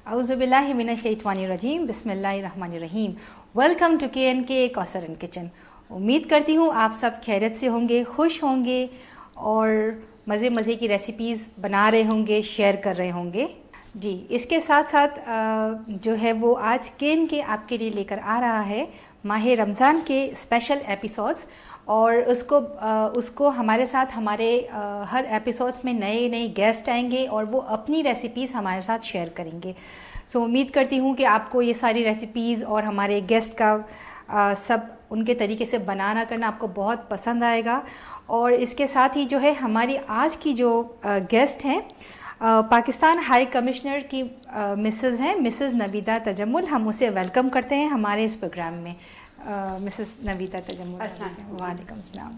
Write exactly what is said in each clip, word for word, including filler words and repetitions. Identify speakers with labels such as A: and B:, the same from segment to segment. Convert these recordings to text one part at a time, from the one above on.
A: औज़ुबिल्लाहि मिनश्शैतानिर्रजीम बिस्मिल्लाहिर्रहमानिर्रहीम। Welcome to K N के Kausar and kitchen. उम्मीद करती हूँ आप सब खैरियत से होंगे, खुश होंगे और मज़े मज़े की रेसिपीज़ बना रहे होंगे, शेयर कर रहे होंगे। जी, इसके साथ साथ जो है वो आज के एन के आपके लिए लेकर आ रहा है माह रमज़ान के स्पेशल एपिसोड्स, और उसको उसको हमारे साथ हमारे हर एपिसोड्स में नए नए गेस्ट आएंगे और वो अपनी रेसिपीज़ हमारे साथ शेयर करेंगे। सो so, उम्मीद करती हूँ कि आपको ये सारी रेसिपीज़ और हमारे गेस्ट का आ, सब उनके तरीके से बनाना करना आपको बहुत पसंद आएगा। और इसके साथ ही जो है हमारी आज की जो गेस्ट हैं पाकिस्तान हाई कमिश्नर की मिसेज़ हैं, मिसेज़ नवीदा तजम्मुल। हम उसे वेलकम करते हैं हमारे इस प्रोग्राम में। मिसेस नवीदा तजम्मुल, वालेकुम सलाम,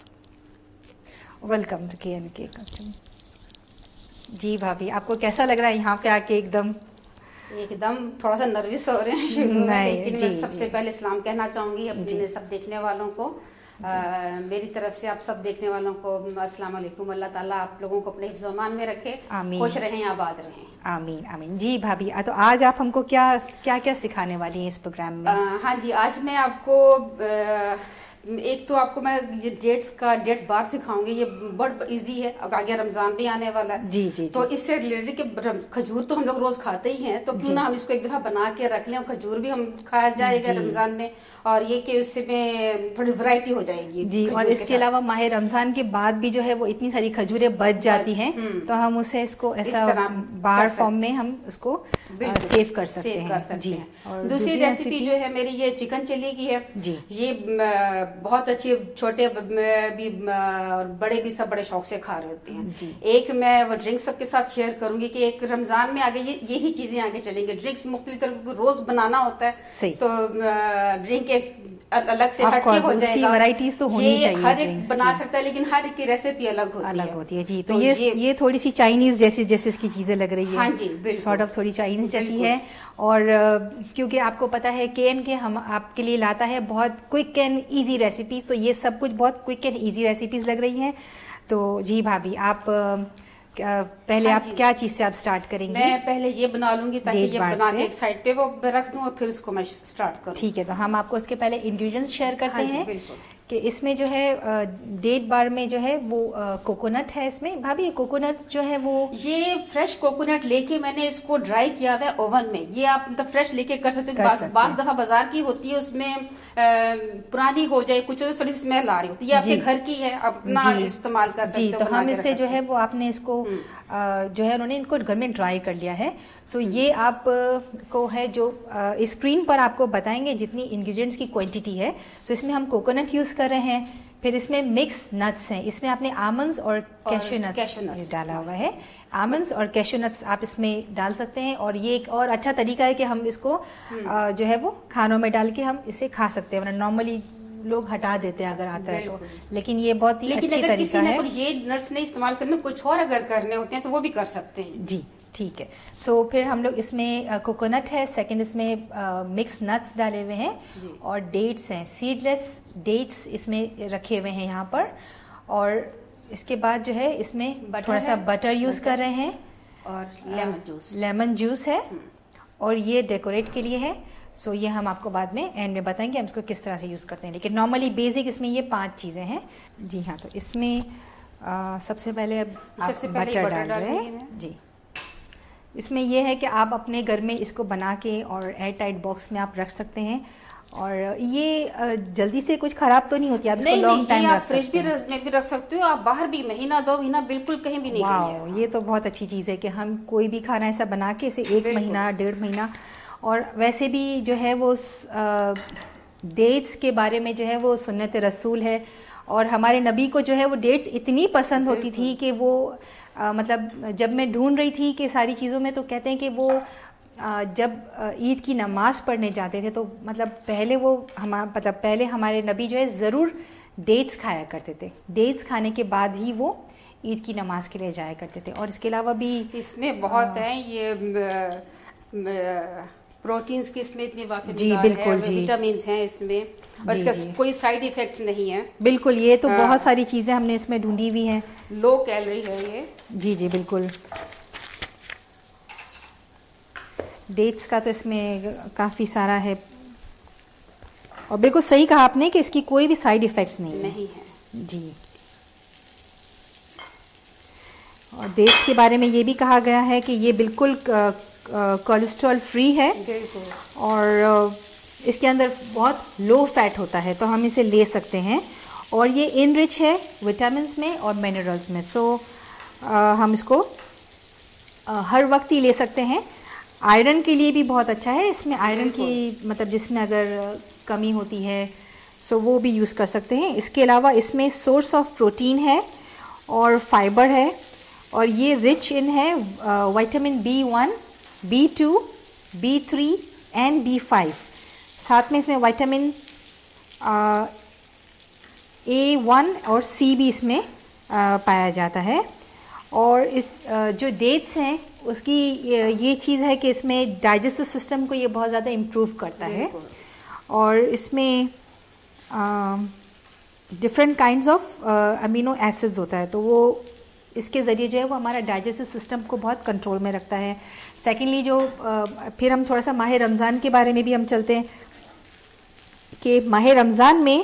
A: welcome to K N K. जी भाभी, आपको कैसा लग रहा है यहाँ पे आके? एकदम
B: एकदम थोड़ा सा नर्वस हो रहे हैं शुरू में, लेकिन मैं सबसे पहले सलाम कहना चाहूँगी अपने सब देखने वालों को। आ, मेरी तरफ से आप सब देखने वालों को अस्सलाम वालेकुम। अल्लाह ताला आप लोगों को अपने हिफ्ज़-ओ-अमान में रखे, खुश रहें, आबाद रहें।
A: आमीन आमीन। जी भाभी, तो आज आप हमको क्या क्या क्या सिखाने वाली हैं इस प्रोग्राम में?
B: आ, हाँ जी, आज मैं आपको आ, एक तो आपको मैं ये डेट्स का डेट्स बार सिखाऊंगी। ये बहुत इजी है, अब आगे रमजान भी आने वाला है।
A: जी जी
B: तो
A: जी।
B: इससे रिलेटेड के खजूर तो हम लोग रोज खाते ही हैं, तो क्यों ना हम इसको एक दफा बना के रख लें और खजूर भी हम खाया जाएगा रमजान में, और ये कि उसमें थोड़ी वैरायटी हो जाएगी
A: जी। और इसके अलावा माह रमजान के बाद भी जो है वो इतनी सारी खजूरें बच जाती हैं, तो हम उसे इसको ऐसा बार फॉर्म में हम उसको सेव कर सकते हैं जी।
B: और दूसरी रेसिपी जो है मेरी ये चिकन चिल्ली की है
A: जी।
B: ये बहुत अच्छी, छोटे भी और बड़े भी सब बड़े शौक से खा रहे होते हैं जी। एक मैं वो ड्रिंक्स सबके साथ शेयर करूंगी कि एक रमजान में आगे ये यही चीजें आगे चलेंगे। ड्रिंक्स मुख्तलिफ तरह की रोज बनाना होता है, तो ड्रिंक एक अलग से हटके हो जाएगा।
A: वैरायटीज तो होनी चाहिए,
B: हर एक बना सकता है, लेकिन हर एक की रेसिपी अलग होती
A: अलग
B: है
A: होती है जी। तो, तो ये ये थोड़ी सी चाइनीज जैसी जैसे इसकी चीजें लग रही है।
B: हाँ जी, बिल्कुल
A: सॉर्ट ऑफ थोड़ी चाइनीज जैसी है। और क्योंकि आपको पता है के एन के हम आपके लिए लाता है बहुत क्विक एंड इजी रेसिपीज, तो ये सब कुछ बहुत क्विक एंड इजी रेसिपीज लग रही हैं। तो जी भाभी, आप पहले हाँ आप क्या चीज से आप स्टार्ट करेंगे?
B: मैं पहले ये बना लूंगी ताकि ये बना के एक साइड पे वो रख दूं और फिर उसको मैं स्टार्ट करूं।
A: ठीक है, तो हम आपको उसके पहले इंग्रेडिएंट्स शेयर करते
B: हाँ
A: हैं
B: बिल्कुल।
A: कि इसमें जो है डेट बार में जो है वो कोकोनट है इसमें। भाभी ये कोकोनट जो है वो
B: ये फ्रेश कोकोनट लेके मैंने इसको ड्राई किया हुआ है ओवन में। ये आप मतलब फ्रेश लेके कर सकते हो। बास दफा बाजार की होती है, उसमें आ, पुरानी हो जाए, कुछ थोड़ी सी स्मेल आ रही होती है। ये आपके घर की है, अपना इस्तेमाल कर सकते हो।
A: तो हम इससे जो है वो आपने इसको जो है उन्होंने इनको घर में ड्राई कर लिया है। सो ये आप को है जो स्क्रीन पर आपको बताएंगे जितनी इंग्रेडिएंट्स की क्वांटिटी है। सो इसमें हम कोकोनट यूज़ कर रहे हैं, फिर इसमें मिक्स नट्स हैं, इसमें आपने आमंड्स और कैशू नट्स डाला हुआ है। आमंड्स और कैशू नट्स आप इसमें डाल सकते हैं, और ये एक और अच्छा तरीका है कि हम इसको जो है वो खानों में डाल के हम इसे खा सकते हैं, वरना नॉर्मली लोग हटा देते हैं अगर आता है तो। लेकिन ये बहुत ही
B: लेकिन
A: अच्छी
B: अगर किसी ने
A: है।
B: ये नट्स नहीं इस्तेमाल करने, कुछ और अगर करने होते हैं तो वो भी कर सकते हैं
A: जी। ठीक है, सो so, फिर हम लोग इसमें कोकोनट है, सेकंड इसमें मिक्स नट्स डाले हुए हैं, और डेट्स हैं, सीडलेस डेट्स इसमें रखे हुए हैं यहाँ पर। और इसके बाद जो है इसमें थोड़ा सा बटर यूज़ कर रहे हैं,
B: और लेमन जूस
A: लेमन जूस है, और ये डेकोरेट के लिए है। सो so, ये हम आपको बाद में एंड में बताएंगे हम इसको किस तरह से यूज़ करते हैं, लेकिन नॉर्मली बेसिक इसमें ये पांच चीज़ें हैं जी। हाँ, तो इसमें आ, सबसे पहले अब
B: सबसे पहले
A: बटर
B: डाल
A: रहे हैं जी। इसमें यह है कि आप अपने घर में इसको बना के और एयर टाइट बॉक्स में आप रख सकते हैं, और ये जल्दी से कुछ खराब तो नहीं होती। आप इसको लॉन्ग टाइम रख सकते हैं,
B: में भी रख सकते हो आप, बाहर भी महीना दो महीना बिल्कुल कहीं भी नहीं
A: वाह, ये तो बहुत अच्छी चीज़ है कि हम कोई भी खाना ऐसा बना के इसे एक महीना डेढ़ महीना। और वैसे भी जो है वो डेट्स के बारे में जो है वो सुन्नत रसूल है, और हमारे नबी को जो है वो डेट्स इतनी पसंद होती थी कि वो आ, मतलब जब मैं ढूंढ रही थी कि सारी चीज़ों में, तो कहते हैं कि वो आ, जब ईद की नमाज़ पढ़ने जाते थे तो मतलब पहले वो हम मतलब पहले हमारे नबी जो है ज़रूर डेट्स खाया करते थे। डेट्स खाने के बाद ही वो ईद की नमाज के लिए जाया करते थे। और इसके अलावा भी
B: इसमें बहुत है ये प्रोटीन्स की इसमें इतनी
A: जी बिल्कुल जी,
B: विटामिन्स हैं इसमें, और इसका कोई साइड इफेक्ट नहीं है।
A: बिल्कुल, ये तो बहुत सारी चीज़ें हमने इसमें ढूंढी हुई हैं।
B: लो कैलोरी है ये।
A: जी जी बिल्कुल। डेट्स का तो इसमें काफ़ी सारा है, और बिल्कुल सही कहा आपने कि इसकी कोई भी साइड इफ़ेक्ट्स नहीं
B: नहीं है
A: जी। और डेट्स के बारे में ये भी कहा गया है कि ये बिल्कुल कोलेस्ट्रॉल फ्री है, और इसके अंदर बहुत लो फैट होता है, तो हम इसे ले सकते हैं, और ये इनरिच है विटामिन्स में और मिनरल्स में। सो हम इसको आ, हर वक्त ही ले सकते हैं। आयरन के लिए भी बहुत अच्छा है, इसमें आयरन की मतलब जिसमें अगर कमी होती है सो वो भी यूज़ कर सकते हैं। इसके अलावा इसमें सोर्स ऑफ प्रोटीन है और फाइबर है, और ये रिच इन है vitamin B one, B two, B three and B five. साथ में इसमें विटामिन ए वन और सी भी इसमें आ, पाया जाता है। और इस आ, जो डेट्स हैं उसकी ये चीज़ है कि इसमें डाइजेस्टिव सिस्टम को ये बहुत ज़्यादा इम्प्रूव करता है, और इसमें different kinds of amino acids होता है, तो वो इसके ज़रिए जो है वो हमारा डाइजेस्टिव सिस्टम को बहुत कंट्रोल में रखता है। सेकेंडली जो uh, फिर हम थोड़ा सा माह रमज़ान के बारे में भी हम चलते हैं कि माह रमज़ान में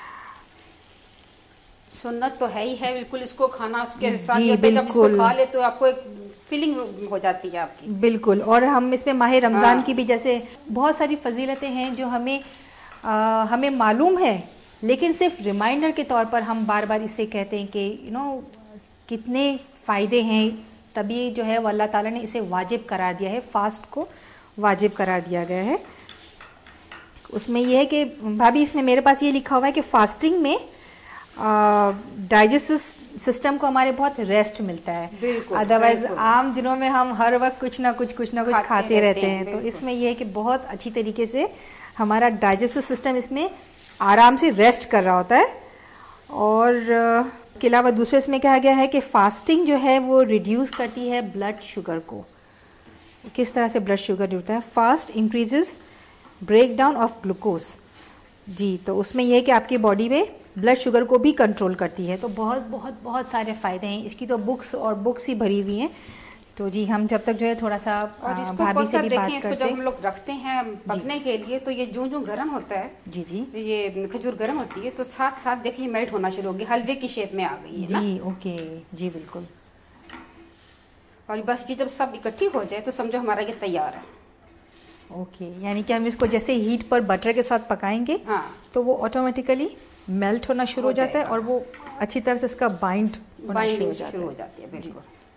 B: सुन्नत तो है ही है बिल्कुल इसको खाना, उसके साथ जब इसको खा ले तो आपको एक फीलिंग हो जाती है आपकी।
A: बिल्कुल, और हम इसमें माह रमज़ान की भी जैसे बहुत सारी फजीलतें हैं जो हमें आ, हमें मालूम है, लेकिन सिर्फ रिमाइंडर के तौर पर हम बार बार इसे कहते हैं कि यू नो कितने फ़ायदे हैं, तभी जो है वो अल्लाह ताला ने इसे वाजिब करार दिया है, फास्ट को वाजिब करार दिया गया है। उसमें यह है कि भाभी इसमें मेरे पास ये लिखा हुआ है कि फास्टिंग में डाइजेस्टिव सिस्टम को हमारे बहुत रेस्ट मिलता है, अदरवाइज आम दिनों में हम हर वक्त कुछ ना कुछ कुछ ना कुछ खाते, खाते रहते हैं, हैं। तो इसमें यह है कि बहुत अच्छी तरीके से हमारा डाइजेस्टिव सिस्टम इसमें आराम से रेस्ट कर रहा होता है। और के अलावा दूसरे इसमें कहा गया है कि फास्टिंग जो है वो रिड्यूस करती है ब्लड शुगर को। किस तरह से ब्लड शुगर होता है? Fast increases break down of glucose जी, तो उसमें यह है कि आपकी बॉडी में ब्लड शुगर को भी कंट्रोल करती है। तो बहुत बहुत बहुत सारे फ़ायदे हैं इसकी, तो बुक्स और बुक्स ही भरी हुई हैं। तो जी हम जब तक जो है थोड़ा सा
B: और इसको भाभी से भी बात करते हैं, जब हम लोग रखते हैं पकने के लिए तो ये जो जो गर्म होता है
A: जी जी
B: ये खजूर गर्म होती है तो साथ साथ देखिए मेल्ट होना शुरू हो गई, हलवे की शेप में आ गई है
A: जी ना? ओके जी बिल्कुल।
B: और बस ये जब सब इकट्ठी हो जाए तो समझो हमारा ये तैयार है।
A: ओके, यानी कि हम इसको जैसे हीट पर बटर के साथ पकाएंगे हाँ। तो वो ऑटोमेटिकली मेल्ट होना शुरू हो जाता है और वो अच्छी तरह से इसका बाइंड होना शुरू हो जाता है।
B: हो जाती है बिल्कुल।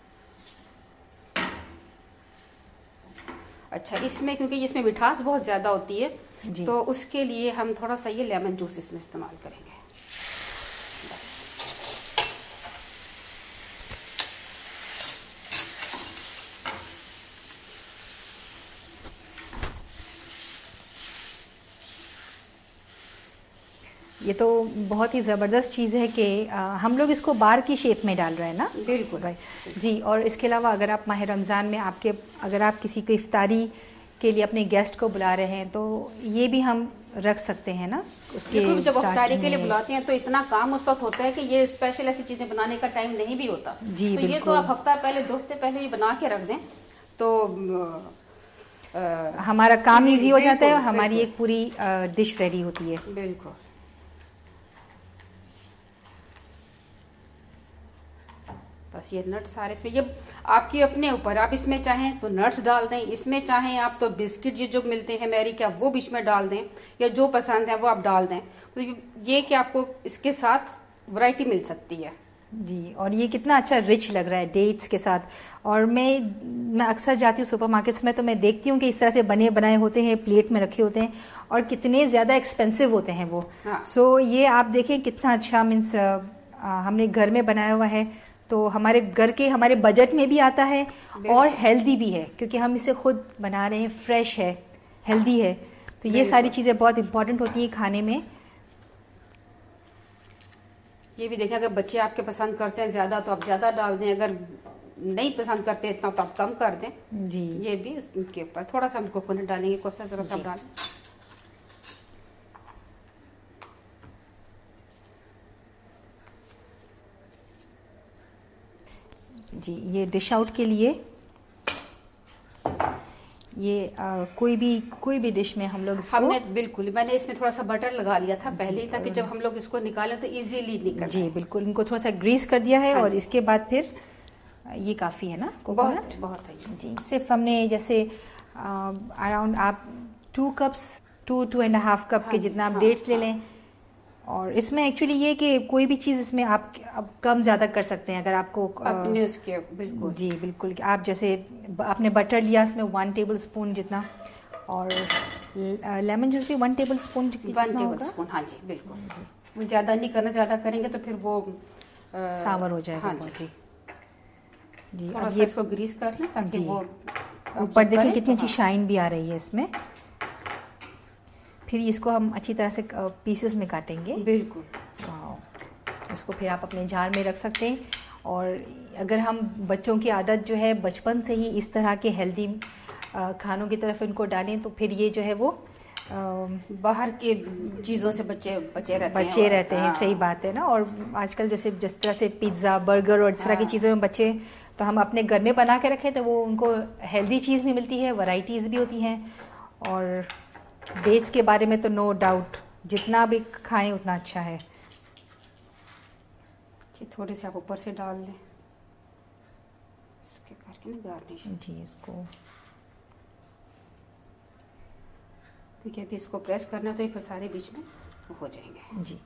B: अच्छा, इसमें क्योंकि इसमें मिठास बहुत ज्यादा होती है तो उसके लिए हम थोड़ा सा ये लेमन जूस इसमें इस्तेमाल करेंगे।
A: ये तो बहुत ही ज़बरदस्त चीज़ है कि आ, हम लोग इसको बार की शेप में डाल रहे हैं ना?
B: बिल्कुल
A: भाई जी। और इसके अलावा अगर आप माह रमज़ान में आपके अगर आप किसी को इफ्तारी के लिए अपने गेस्ट को बुला रहे हैं तो ये भी हम रख सकते हैं ना
B: उसके। जब इफ्तारी के लिए बुलाते हैं तो इतना काम उस वक्त होता है कि ये स्पेशल ऐसी चीज़ें बनाने का टाइम नहीं भी होता
A: जी।
B: तो ये तो आप हफ्ता पहले दो हफ्ते पहले ही बना के रख दें तो
A: आ, हमारा काम ईजी हो जाता है और हमारी एक पूरी डिश रेडी होती है।
B: बिल्कुल। बस ये नट्स सारे इसमें, ये आपके अपने ऊपर, आप इसमें चाहें तो नट्स डाल दें, इसमें चाहें आप तो बिस्किट ये जो मिलते हैं मैरी क्या वो बीच में डाल दें, या जो पसंद है वो आप डाल दें। तो ये कि आपको इसके साथ वैरायटी मिल सकती है
A: जी। और ये कितना अच्छा रिच लग रहा है डेट्स के साथ। और मैं मैं अक्सर जाती हूँ सुपरमार्केट्स में तो मैं देखती हूँ कि इस तरह से बने बनाए होते हैं, प्लेट में रखे होते हैं और कितने ज़्यादा एक्सपेंसिव होते हैं वो।
B: हाँ।
A: सो ये आप देखें कितना अच्छा मीन्स हमने घर में बनाया हुआ है तो हमारे घर के हमारे बजट में भी आता है और हेल्दी भी है क्योंकि हम इसे खुद बना रहे हैं, फ्रेश है, हेल्दी है। तो ये सारी चीज़ें बहुत इंपॉर्टेंट होती हैं खाने में।
B: ये भी देखें अगर बच्चे आपके पसंद करते हैं ज़्यादा तो आप ज़्यादा डाल दें, अगर नहीं पसंद करते इतना तो आप कम कर दें
A: जी।
B: ये भी उसके ऊपर थोड़ा सा हम कोकोनट डालेंगे, कोसा ज़रा सा डालें।
A: जी। ये डिश आउट के लिए ये आ, कोई भी कोई भी डिश में हम लोग इसको
B: हमने बिल्कुल मैंने इसमें थोड़ा सा बटर लगा लिया था पहले ही, ताकि जब हम लोग इसको निकालें तो इजीली निकल
A: जी बिल्कुल, इनको थोड़ा सा ग्रीस कर दिया है। और इसके बाद फिर ये काफ़ी है ना कोकोनट,
B: बहुत बहुत है
A: जी। सिर्फ हमने जैसे अराउंड आप two cups to two and half cup के जितना आप डेट्स ले लें। और इसमें एक्चुअली ये कि कोई भी चीज़ इसमें आप अब कम ज़्यादा कर सकते हैं अगर आपको
B: अपने उसके बिल्कुल
A: जी बिल्कुल। आप जैसे आपने बटर लिया इसमें वन टेबल स्पून जितना, और लेमन जूस भी one tablespoon
B: one tablespoon हाँ जी बिल्कुल जी। वो ज़्यादा नहीं करना, ज़्यादा करेंगे तो फिर वो
A: सावर हो जाएगा।
B: हाँ
A: जी जी
B: अब ये इसको ग्रीस कर लें ताकि वो
A: ऊपर देखिए कितनी अच्छी शाइन भी आ रही है इसमें। फिर इसको हम अच्छी तरह से पीसेस में काटेंगे बिल्कुल। इसको फिर आप अपने जार में रख सकते हैं। और अगर हम बच्चों की आदत जो है बचपन से ही इस तरह के हेल्दी खानों की तरफ इनको डालें तो फिर ये जो है वो
B: बाहर के चीज़ों से बच्चे बचे रहते हैं
A: बचे रहते हैं। सही बात है ना। और आजकल जैसे जिस तरह से पिज़्ज़ा बर्गर और इस तरह की चीज़ों में बच्चे, तो हम अपने घर में बना के रखें तो वो उनको हेल्दी चीज़ भी मिलती है, वैरायटीज़ भी होती हैं। और डेट्स के बारे में तो नो डाउट जितना भी खाएं उतना अच्छा है।
B: थोड़े से आप ऊपर से डाल लें इसके करके ना गार्निश
A: जी इसको,
B: क्योंकि अभी इसको प्रेस करना तो ये फिर सारे बीच में हो जाएंगे
A: जी।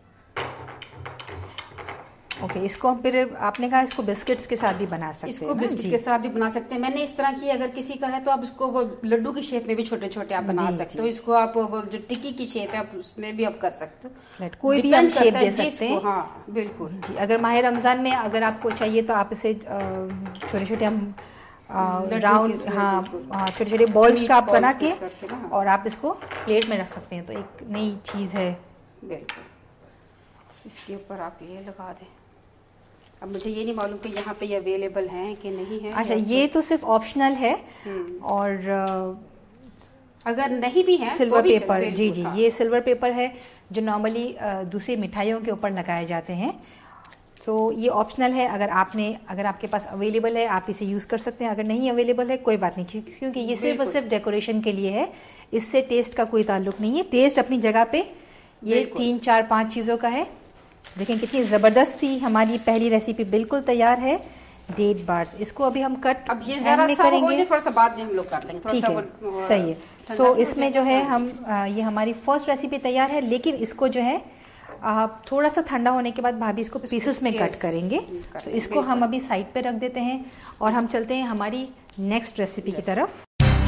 A: ओके okay, इसको फिर आपने कहा इसको बिस्किट्स के साथ भी बना सकते हैं।
B: इसको बिस्किट के साथ भी बना सकते हैं। मैंने इस तरह की, अगर किसी का है तो आप इसको वो लड्डू की शेप में भी छोटे छोटे आप बना सकते हो। इसको आप वो जो टिक्की की शेप है आप उसमें भी आप कर सकते हो,
A: कोई भी हम शेप दे सकते हैं।
B: हाँ बिल्कुल
A: जी। अगर माह रमजान में अगर आपको चाहिए तो आप इसे छोटे छोटे हम राउंड हाँ छोटे छोटे बॉल्स का आप बना के और आप इसको प्लेट में रख सकते हैं, तो एक नई चीज़ है
B: बिल्कुल। इसके ऊपर आप ये लगा दें। अब मुझे ये नहीं मालूम कि यहाँ पे ये अवेलेबल हैं कि नहीं है।
A: अच्छा, ये तो सिर्फ ऑप्शनल है। और
B: अगर नहीं भी है
A: सिल्वर तो भी पेपर जी जी हाँ। ये सिल्वर पेपर है जो नॉर्मली दूसरी मिठाइयों के ऊपर लगाए जाते हैं। तो ये ऑप्शनल है, अगर आपने अगर आपके पास अवेलेबल है आप इसे यूज़ कर सकते हैं, अगर नहीं अवेलेबल है कोई बात नहीं, क्योंकि ये सिर्फ और सिर्फ डेकोरेशन के लिए है, इससे टेस्ट का कोई ताल्लुक नहीं है। टेस्ट अपनी जगह पे ये तीन चार पाँच चीज़ों का है। देखें कितनी ज़बरदस्त थी हमारी पहली रेसिपी, बिल्कुल तैयार है डेट बार्स। इसको अभी हम कट
B: अब ये जरा सा करेंगे, थोड़ा सा बाद में हम लोग कर लेंगे।
A: ठीक है, सही है। सो इसमें जो है हम ये हमारी फर्स्ट रेसिपी तैयार है, लेकिन इसको जो है आप थोड़ा सा ठंडा होने के बाद भाभी इसको पीसेस में कट करेंगे। तो इसको हम अभी साइड पे रख देते हैं और हम चलते हैं हमारी नेक्स्ट रेसिपी की तरफ।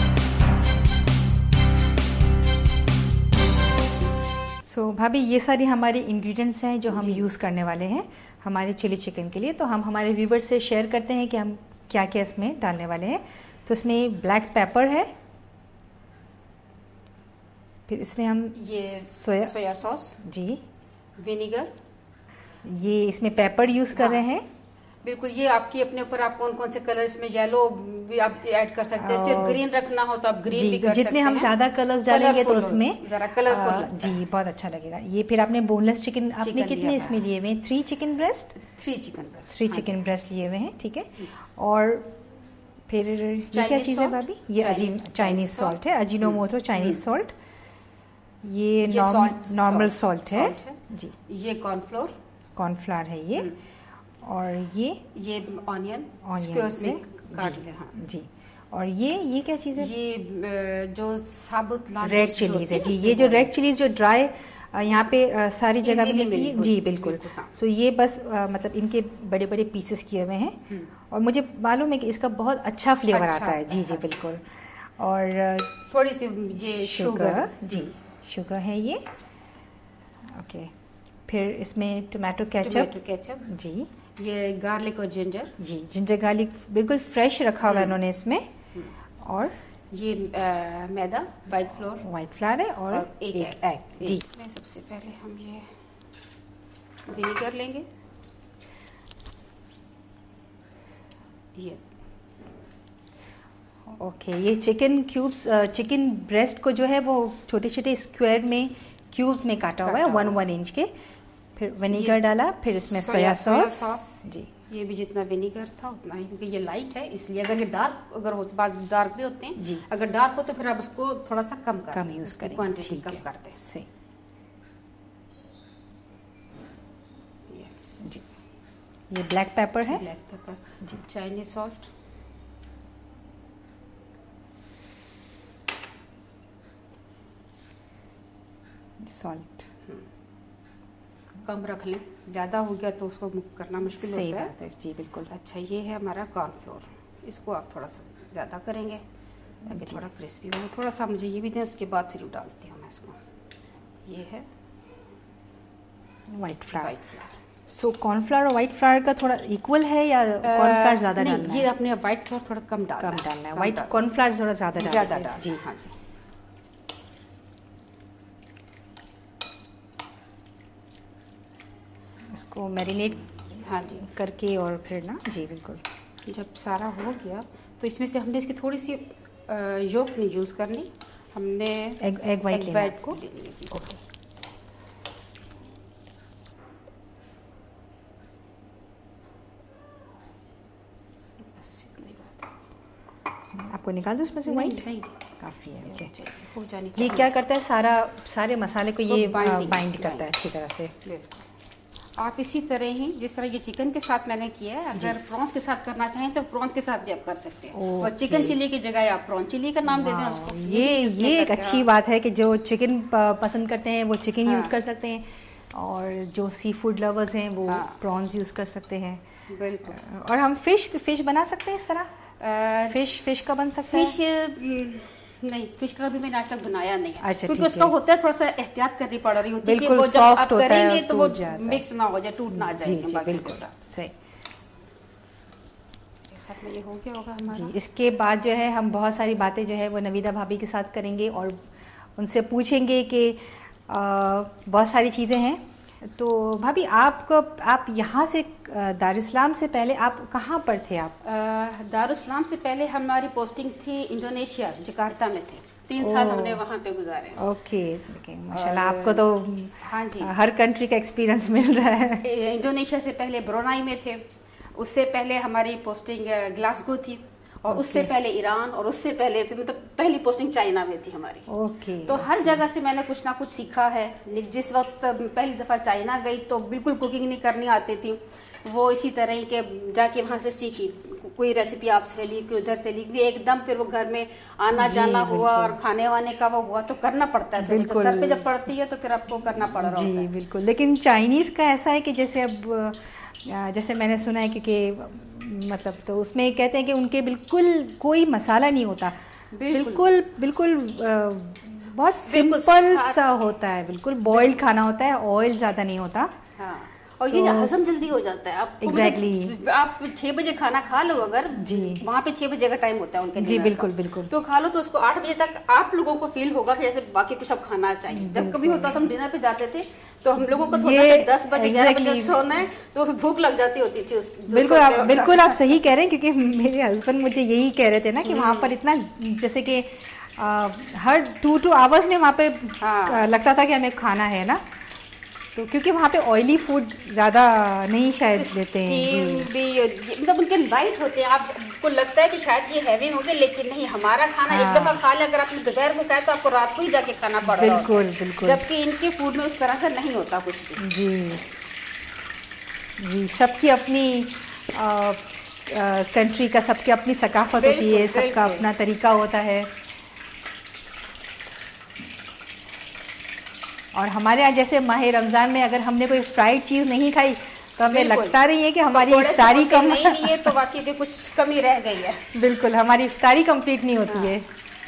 A: सो so, भाभी ये सारी हमारी इंग्रेडिएंट्स हैं जो हम यूज़ करने वाले हैं हमारे चिली चिकन के लिए। तो हम हमारे व्यूवर्स से शेयर करते हैं कि हम क्या क्या इसमें डालने वाले हैं। तो इसमें ब्लैक पेपर है, फिर इसमें हम
B: ये सोया सोया सॉस
A: जी,
B: विनेगर,
A: ये इसमें पेपर यूज़ कर हाँ। रहे हैं
B: बिल्कुल। ये आपकी अपने ऊपर, आप कौन कौन से कलर इसमें येलो भी आप ऐड कर सकते हैं, सिर्फ ग्रीन रखना हो तो आप ग्रीन भी कर सकते हैं।
A: जितने हम ज्यादा कलर्स डालेंगे तो उसमें
B: जरा कलरफुल
A: जी बहुत अच्छा लगेगा। ये फिर आपने बोनलेस चिकन आपने कितने इसमें लिए हुए हैं? Three chicken breast
B: three chicken breast
A: three chicken breast लिए हुए हैं, ठीक है। और फिर ये क्या चीज़ है भाभी? ये चाइनीज सॉल्ट है, अजीनोमोटो चाइनीज सॉल्ट। ये नॉर्मल सॉल्ट है जी।
B: ये कॉर्नफ्लोर
A: कॉर्नफ्लावर है ये। और ये
B: ये ऑनियन
A: ऑनियन
B: से काट ले हाँ
A: जी। और ये ये क्या चीज़ है?
B: ये जो साबुत लाल
A: रेड चिलीज है जी। ये जो रेड चिलीज जो ड्राई यहाँ पे सारी जगह मिलती है जी बिल्कुल। सो ये बस मतलब इनके बड़े बड़े पीसेस किए हुए हैं और मुझे मालूम है कि इसका बहुत अच्छा फ्लेवर आता है जी जी बिल्कुल। और
B: थोड़ी सी ये शुगर
A: जी, शुगर है ये ओके। फिर इसमें टोमेटो केचप
B: केचप
A: जी।
B: ये गार्लिक और जिंजर जी,
A: जिंजर गार्लिक बिल्कुल फ्रेश रखा हुआ है इन्होंने इसमें। और
B: ये आ, मैदा वाइट फ्लोर
A: वाइट फ्लोर है और, और एक, एक एग जी।
B: इसमें सबसे पहले हम ये विनेगर लेंगे। ये
A: ओके, ये चिकन क्यूब्स चिकन ब्रेस्ट को जो है वो छोटे छोटे स्क्वायर में क्यूब्स में काटा हुआ है वन वन इंच के। फिर विनेगर डाला, फिर इसमें सोया सॉस जी।
B: ये भी जितना विनीगर था उतना ही, क्योंकि ये लाइट है इसलिए। अगर ये डार्क अगर हो बाद डार्क भी होते हैं
A: जी,
B: अगर डार्क हो तो फिर आप उसको थोड़ा सा कम कर
A: कम यूज करें,
B: क्वांटिटी कम कर दें।
A: सही जी। ये ब्लैक पेपर है,
B: ब्लैक पेपर
A: जी,
B: चाइनीज सॉल्ट,
A: सॉल्ट
B: कम रख लें, ज़्यादा हो गया तो उसको करना मुश्किल
A: सही
B: होता है।
A: बात है जी, बिल्कुल।
B: अच्छा, ये है हमारा कॉर्नफ्लोर, इसको आप थोड़ा सा ज़्यादा करेंगे ताकि थोड़ा क्रिस्पी हो। थोड़ा सा मुझे ये भी दें, उसके बाद फिर डालती हूँ मैं इसको। ये है
A: white flour.
B: White flour.
A: So cornflour और वाइट फ्लावर का थोड़ा इक्वल है या कॉर्नफ्लावर ज़्यादा
B: नहीं,
A: डालना
B: ये
A: है?
B: अपने वाइट फ्लावर थोड़ा कम डालना
A: कम
B: है,
A: डालना है,
B: कम
A: वाइट
B: डालना है।
A: कॉर्नफ्लावर थोड़ा ज़्यादा डालना
B: ज़्यादा
A: है,
B: डालना
A: जी।
B: है, हाँ जी।
A: इसको मैरिनेट
B: हाँ जी
A: करके और फिर ना, जी बिल्कुल।
B: जब सारा हो गया तो इसमें से हमने इसकी थोड़ी सी योक नहीं यूज़ करनी, हमने
A: एग एग वाइट लेना है
B: वाइट
A: आपको?
B: लेनी है।
A: ओके।
B: बस इतनी बात है।
A: आपको निकाल दो उसमें से
B: नहीं,
A: वाइट?
B: नहीं,
A: काफ़ी है, ओके।
B: चलिए, हो जानी
A: ये
B: चाहिए।
A: क्या करता है, सारा सारे मसाले को
B: को
A: ये
B: binding-
A: बाइंड करता है
B: binding।
A: अच्छी तरह से।
B: बिल्कुल। आप इसी तरह ही जिस तरह ये चिकन के साथ मैंने किया है, अगर प्रॉन्स के साथ करना चाहें तो प्रॉन्स के साथ भी आप कर सकते हैं। और
A: ओके।
B: चिकन चिली की जगह आप प्रॉन चिली का नाम दे दें
A: वाह,
B: उसको।
A: ये
B: भी use
A: ये
B: कर
A: एक
B: सकते
A: अच्छी
B: हैं।
A: बात है कि जो चिकन पसंद करते हैं वो चिकन
B: हाँ।
A: यूज़ कर सकते हैं, और जो सी फूड लवर्स हैं वो
B: हाँ।
A: प्रॉन्स यूज़ कर सकते हैं।
B: बिल्कुल।
A: और हम फिश फिश बना सकते हैं इस तरह?
B: अ,
A: फिश फिश का बन सकता है?
B: फिश नहीं, फिश का भी मैंने आज तक बनाया नहीं है।
A: अच्छा,
B: क्योंकि
A: ठीक
B: उसका
A: है।
B: होता है थोड़ा सा एहतियात करनी पड़ रही होती है कि
A: बिल्कुल
B: वो जब
A: soft
B: आप
A: होता है
B: करेंगे
A: और
B: तो वो
A: टूट जाता है।
B: मिक्स ना हो जाए, टूट ना
A: जी
B: जाए
A: जी
B: बाकी के
A: बिल्कुल
B: साथ।
A: सही
B: खैर में ये हो गया होगा हमारा।
A: जी। इसके बाद जो है हम बहुत सारी बातें जो है वो नवीदा भाभी के साथ करेंगे और उनसे पूछेंगे कि आ, बहुत सारी चीज़ें हैं। तो भाभी, आपको आप यहाँ से दारुस्सलाम से पहले आप कहाँ पर थे? आप
B: अ, दारुस्सलाम से पहले हमारी पोस्टिंग थी इंडोनेशिया, जकार्ता में थे। तीन साल
A: ओह।
B: हमने वहाँ पे गुजारे।
A: ओके ओके, माशाल्लाह,
B: और-
A: आपको तो
B: हाँ जी।
A: हर कंट्री का एक्सपीरियंस मिल रहा है।
B: ए- इंडोनेशिया से पहले ब्रुनाई में थे, उससे पहले हमारी पोस्टिंग अ, ग्लासगो थी, और उससे
A: ओके।
B: पहले ईरान, और उससे पहले फिर मतलब पहली पोस्टिंग चाइना में थी हमारी।
A: ओके।
B: तो हर जगह से मैंने कुछ ना कुछ सीखा है। जिस वक्त पहली दफ़ा चाइना गई तो बिल्कुल कुकिंग नहीं करनी आती थी, वो इसी तरह ही के जाके वहाँ से सीखी, कोई रेसिपी आपसे ली, कोई उधर से ली, क्योंकि एकदम फिर वो घर में आना
A: जी,
B: जाना हुआ
A: बिल्कुल।
B: और खाने वाने का वो हुआ तो करना पड़ता है। फिर जब
A: बिल्कुल।
B: सर पे जब पड़ती है तो फिर आपको करना पड़ रहा
A: जी
B: होता है।
A: बिल्कुल। लेकिन चाइनीज़ का ऐसा है कि जैसे अब अ, जैसे मैंने सुना है, क्योंकि मतलब तो उसमें कहते हैं कि उनके बिल्कुल कोई मसाला नहीं होता,
B: बिल्कुल।
A: बिल्कुल बिल्कुल अ, बहुत
B: बिल्कुल
A: सिंपल
B: साथ-
A: सा होता है, बिल्कुल बॉइल्ड खाना होता है, ऑयल ज़्यादा नहीं होता।
B: हाँ, और ये
A: तो-
B: हजम जल्दी हो जाता है आपको।
A: Exactly।
B: मतलब आप छह बजे खाना खा लो, अगर
A: जी।
B: वहाँ पे छह बजे का टाइम होता है उनके
A: जी
B: dinner
A: बिल्कुल
B: का,
A: बिल्कुल।
B: तो खा लो तो उसको आठ बजे तक आप लोगों को फील होगा कि जैसे बाकी कुछ अब खाना चाहिए। जब कभी होता था हम डिनर पे जाते थे तो हम लोगों को तो
A: ये
B: होता था दस बजे ग्यारह बजे
A: exactly।
B: सोना है, तो फिर भूख लग जाती होती थी उस जो
A: बिल्कुल
B: सोते
A: आप
B: वक्त।
A: बिल्कुल आप सही कह रहे हैं, क्योंकि मेरे हस्बैंड मुझे यही कह रहे थे ना कि वहाँ पर इतना जैसे कि आ, हर टू टू आवर्स में वहाँ पे
B: हाँ।
A: आ, लगता था कि हमें खाना है ना, तो क्योंकि वहाँ पे ऑयली फूड ज़्यादा नहीं शायद देते हैं।
B: स्टीम
A: जी
B: भी ये- मतलब उनके लाइट होते हैं, आपको लगता है कि शायद ये हैवी होंगे, लेकिन नहीं। हमारा खाना
A: हाँ।
B: एक दफा खा ले, अगर आपने दोपहर को खाया तो आपको रात को ही जाके खाना पड़ रहा होता है।
A: बिल्कुल बिल्कुल।
B: जबकि इनके फूड में उस तरह का नहीं होता कुछ भी।
A: जी जी, सबकी अपनी कंट्री का सबकी अपनी सकाफत होती है,
B: बिल्कुल,
A: सबका
B: बिल्कुल।
A: अपना तरीका होता है। और हमारे यहाँ जैसे माह रमज़ान में अगर हमने कोई फ्राइड चीज़ नहीं खाई तो हमें
B: बिल्कुल।
A: लगता नहीं है कि हमारी
B: पकौड़े
A: इफ्तारी
B: समोसे
A: कम
B: नहीं लिए तो बाकी की कुछ कमी रह गई है।
A: बिल्कुल, हमारी इफ्तारी कंप्लीट नहीं होती
B: हाँ।
A: है।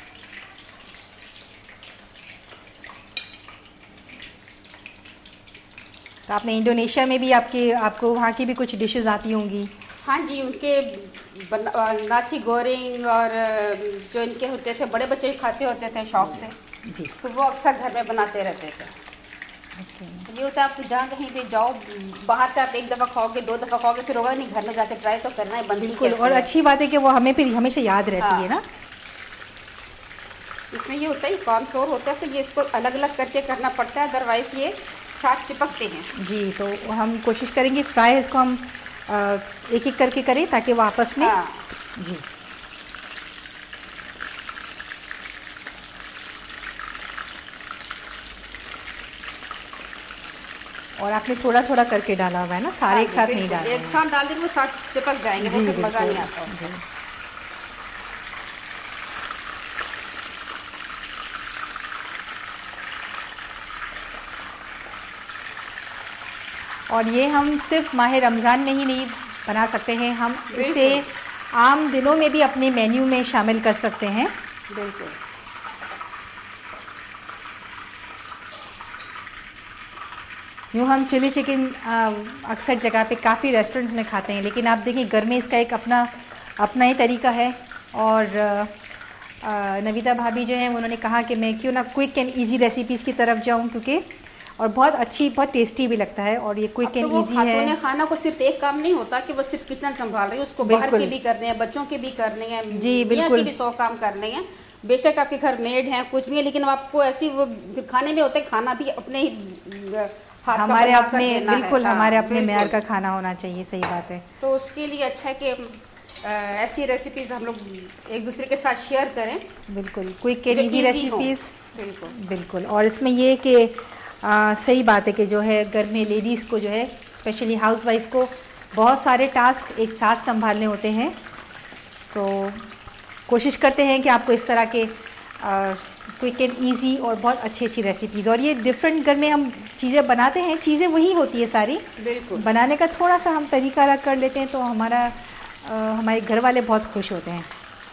A: तो आपने इंडोनेशिया में भी आपके आपको वहाँ की भी कुछ डिशेस आती होंगी?
B: हाँ जी, उनके बन, अ, नासी गोरिंग और अ, जो इनके होते थे, बड़े बच्चे खाते होते थे शौक से,
A: जी
B: तो वो अक्सर घर में बनाते रहते थे। ये होता है, आपको जहाँ कहीं पे जाओ, बाहर से आप एक दफ़ा खाओगे, दो दफ़ा खाओगे, फिर होगा नहीं, घर में जाके ट्राई तो करना है, बनती
A: बिल्कुल।
B: कैसे
A: और
B: है।
A: अच्छी बात है कि वो हमें फिर हमेशा याद रहती
B: हाँ।
A: है ना।
B: इसमें ये होता है, कॉर्नफ्लोर होता है, तो ये इसको अलग अलग करके करना पड़ता है, अदरवाइज ये साथ चिपकते हैं।
A: जी, तो हम कोशिश करेंगे फ्राई इसको हम एक एक करके करें ताकि वो आपस में।
B: हाँ।
A: जी और आपने थोड़ा थोड़ा करके डाला हुआ है ना, सारे एक साथ नहीं डालना,
B: एक साथ डाल देंगे वो साथ चिपक जाएंगे, वो फिर मजा नहीं आता उसका।
A: और ये हम सिर्फ माह रमज़ान में ही नहीं बना सकते हैं, हम इसे आम दिनों में भी अपने मेन्यू में शामिल कर सकते हैं।
B: बिल्कुल।
A: यूँ हम चिली चिकन अक्सर जगह पे काफ़ी रेस्टोरेंट्स में खाते हैं, लेकिन आप देखिए घर में इसका एक अपना अपना ही तरीका है। और आ, नविता भाभी जो है उन्होंने कहा कि मैं क्यों ना क्विक एंड इजी रेसिपीज़ की तरफ जाऊं, क्योंकि और बहुत अच्छी बहुत टेस्टी भी लगता है। और ये क्विक एंड इजी है।
B: खाना को सिर्फ एक काम नहीं होता कि वो सिर्फ किचन संभाल रही है, उसको बाहर के भी करने हैं, बच्चों के भी करने हैं,
A: जी बिल्कुल,
B: के भी सौ काम करने हैं। बेशक आपके घर मेड है कुछ भी है, लेकिन आपको ऐसी वो खाने में होता है, खाना भी अपने ही
A: हमारे अपने बिल्कुल हमारे अपने मेयार का खाना होना चाहिए। सही बात है।
B: तो उसके लिए अच्छा है कि ऐसी रेसिपीज हम लोग एक दूसरे के साथ शेयर करें।
A: बिल्कुल क्विक एंड इजी रेसिपीज।
B: बिल्कुल
A: बिल्कुल। और इसमें ये कि आ, सही बात है कि जो है घर में लेडीज़ को जो है स्पेशली हाउसवाइफ को बहुत सारे टास्क एक साथ संभालने होते हैं। सो कोशिश करते हैं कि आपको इस तरह के क्विक एंड इजी और बहुत अच्छी अच्छी रेसिपीज़, और ये डिफरेंट घर में हम चीज़ें बनाते हैं, चीज़ें वही होती है सारी,
B: बिल्कुल
A: बनाने का थोड़ा सा हम तरीका अलग कर लेते हैं, तो हमारा आ, हमारे घर वाले बहुत खुश होते हैं।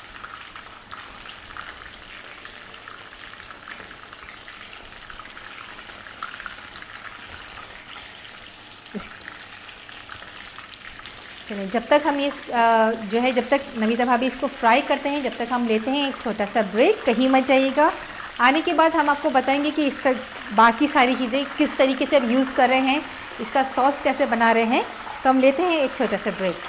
A: चलिए जब तक हम ये जो है जब तक नविता भाभी इसको फ्राई करते हैं, जब तक हम लेते हैं एक छोटा सा ब्रेक। कहीं मत जाइएगा। आने के बाद हम आपको बताएंगे कि इस तक बाकी सारी चीज़ें किस तरीके से अब यूज़ कर रहे हैं, इसका सॉस कैसे बना रहे हैं। तो हम लेते हैं एक छोटा सा ब्रेक।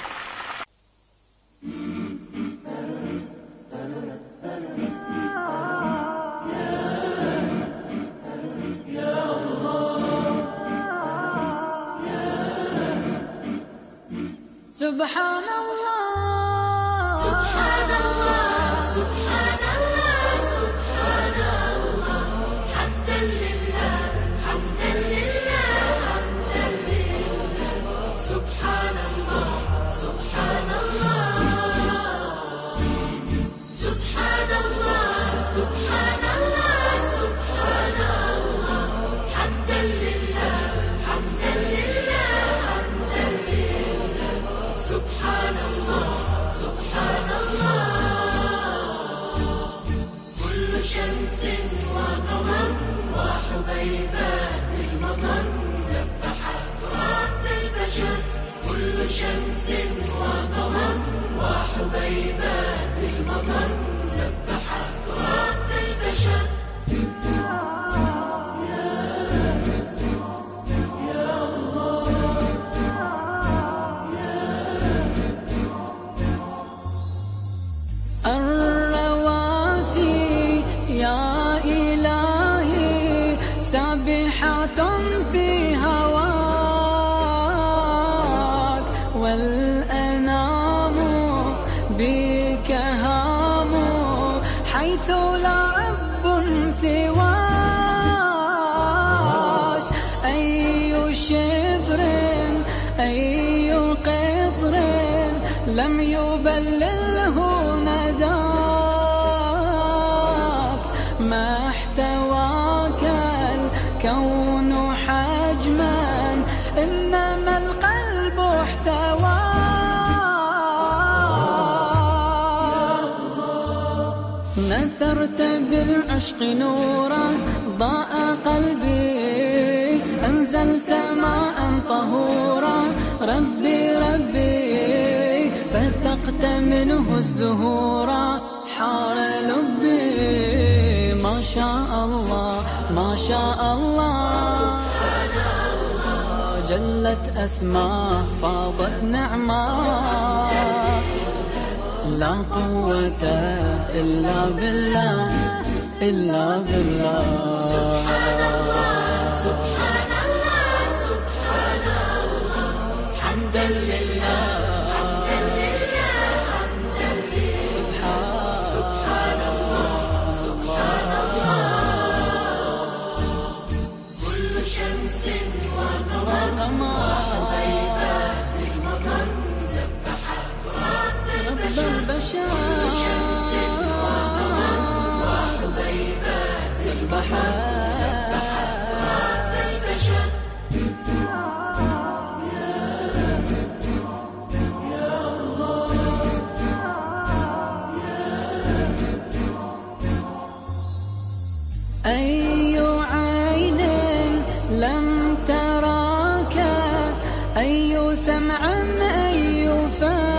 C: सुभान अल्लाह सुभान अल्लाह सुभान अल्लाह सुभान अल्लाह हम्दन लिल्लाह हम्दन लिल्लाह हम्दन लिल्लाह सुभान अल्लाह सुभान अल्लाह सुभान अल्लाह सुभान अल्लाह सुभान अल्लाह हम्दन लिल्लाह हम्दन लिल्लाह हम्दन लिल्लाह सुभान अल्लाह सुभान अल्लाह कुल्लु शम्सिन व कमर व हुबैबात المطر سبحت رب البشر كل شمس وقمر وحبيبات المطر سبحت رب البشر في هواك والأنام بك هام حيث لا رب سواك أي شبر أي قطر لم يبلله نداك ما احتواك الكون حجما إنما القلب احتوى نثرت بالعشق نورا ضاء قلبي أنزلت ماء طهورا ربي ربي فتقت منه الزهورا حار لبي ما شاء الله ما شاء الله جلت أسماء فاضت نعماء لا قوة إلا بالله إلا بالله سبحان الله سبحان الله سبحان الله حمدا لله أي عين لم تراك، أي سمع أي فم.